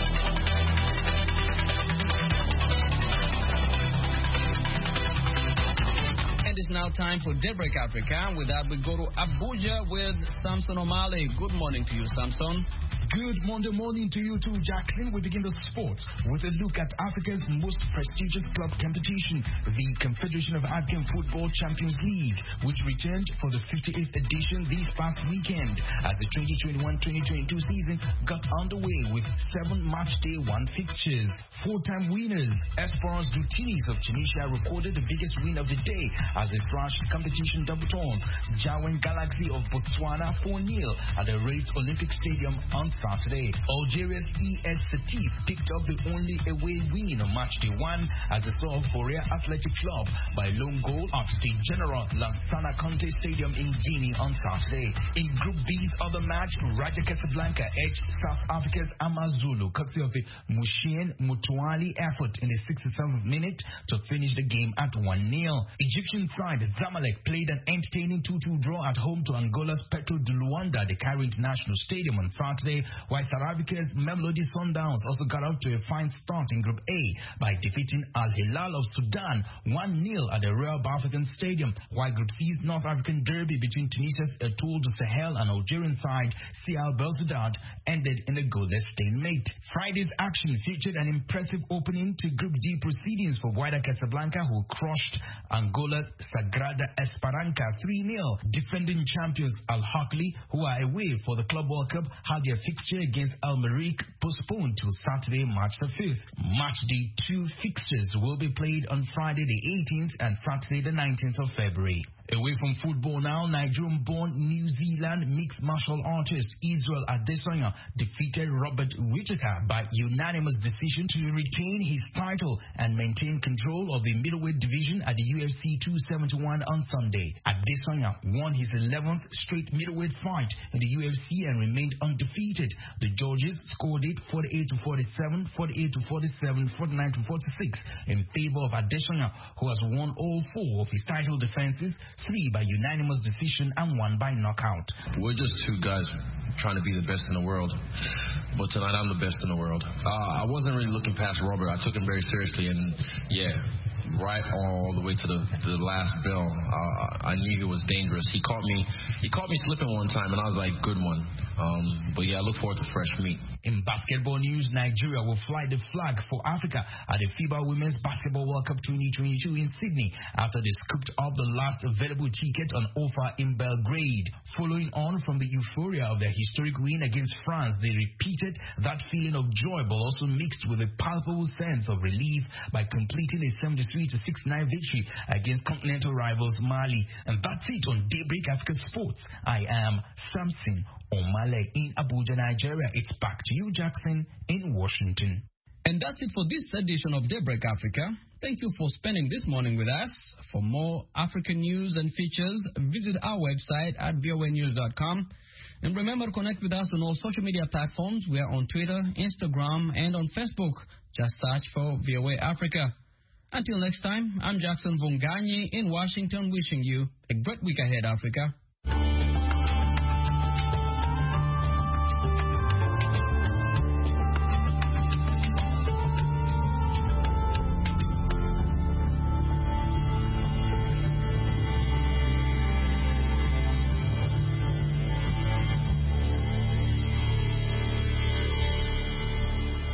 And it's now time for Daybreak Africa. With that, we go to Abuja with Samson Omale. Good morning to you, Samson. Good Monday morning to you too, Jacqueline. We begin the sport with a look at Africa's most prestigious club competition, the Confederation of African Football Champions League, which returned for the fifty-eighth edition this past weekend as the twenty twenty-one twenty twenty-two season got underway with seven match day one fixtures. Four-time winners, Esperance du Tunis of Tunisia recorded the biggest win of the day as they thrashed competition debutants Jawen Galaxy of Botswana four nil at the Raids Olympic Stadium on Saturday. Algeria's E S Setif picked up the only away win on match day one as they saw Korea Athletic Club by lone goal at the General Lansana Conte Stadium in Guinea on Saturday. In Group B's other match, Raja Casablanca edged South Africa's Amazulu courtesy of a Mushien Mutuali effort in the sixty-seventh minute to finish the game at one nil. Egyptian side Zamalek played an entertaining two two draw at home to Angola's Petro de Luanda, the Cairo International Stadium on Saturday, while South Africa's Mamelodi Sundowns also got out to a fine start in Group A by defeating Al Hilal of Sudan one nil at the Royal Bafokeng Stadium, while Group C's North African derby between Tunisia's Etoile du Sahel and Algerian side C L Belouizdad ended in a goalless stalemate. Friday's action featured an impressive opening to Group D proceedings for Wydad Casablanca, who crushed Angola's Sagrada Esperança three nil. Defending champions Al Ahly, who are away for the Club World Cup, had their fixture against Al Merreikh postponed to Saturday, March the fifth. Match day two fixtures will be played on Friday the eighteenth and Saturday the nineteenth of February. Away from football now, Nigerian-born New Zealand mixed martial artist Israel Adesanya defeated Robert Whittaker by unanimous decision to retain his title and maintain control of the middleweight division at the U F C two seventy-one on Sunday. Adesanya won his eleventh straight middleweight fight in the U F C and remained undefeated. The judges scored it forty-eight to forty-seven, forty-eight to forty-seven, forty-nine to forty-six in favor of Adesanya, who has won all four of his title defenses, three by unanimous decision and one by knockout. We're just two guys trying to be the best in the world, but tonight I'm the best in the world. Uh, I wasn't really looking past Robert. I took him very seriously, and yeah, right all the way to the, to the last bell, uh, I knew he was dangerous. He caught me he caught me slipping one time, and I was like, good one. Um, but yeah, I look forward to fresh meat. In basketball news, Nigeria will fly the flag for Africa at the FIBA Women's Basketball World Cup twenty twenty-two in Sydney after they scooped up the last available ticket on offer in Belgrade. Following on from the euphoria of their historic win against France, they repeated that feeling of joy but also mixed with a palpable sense of relief by completing a seventy-three to sixty-nine victory against continental rivals Mali. And that's it on Daybreak Africa Sports. I am Samson Omale in Abuja, Nigeria. It's back to you, Jackson, in Washington. And that's it for this edition of Daybreak Africa. Thank you for spending this morning with us. For more African news and features, visit our website at V O A news dot com. And remember to connect with us on all social media platforms. We are on Twitter, Instagram, and on Facebook. Just search for V O A Africa. Until next time, I'm Jackson Vunganyi in Washington, wishing you a great week ahead, Africa.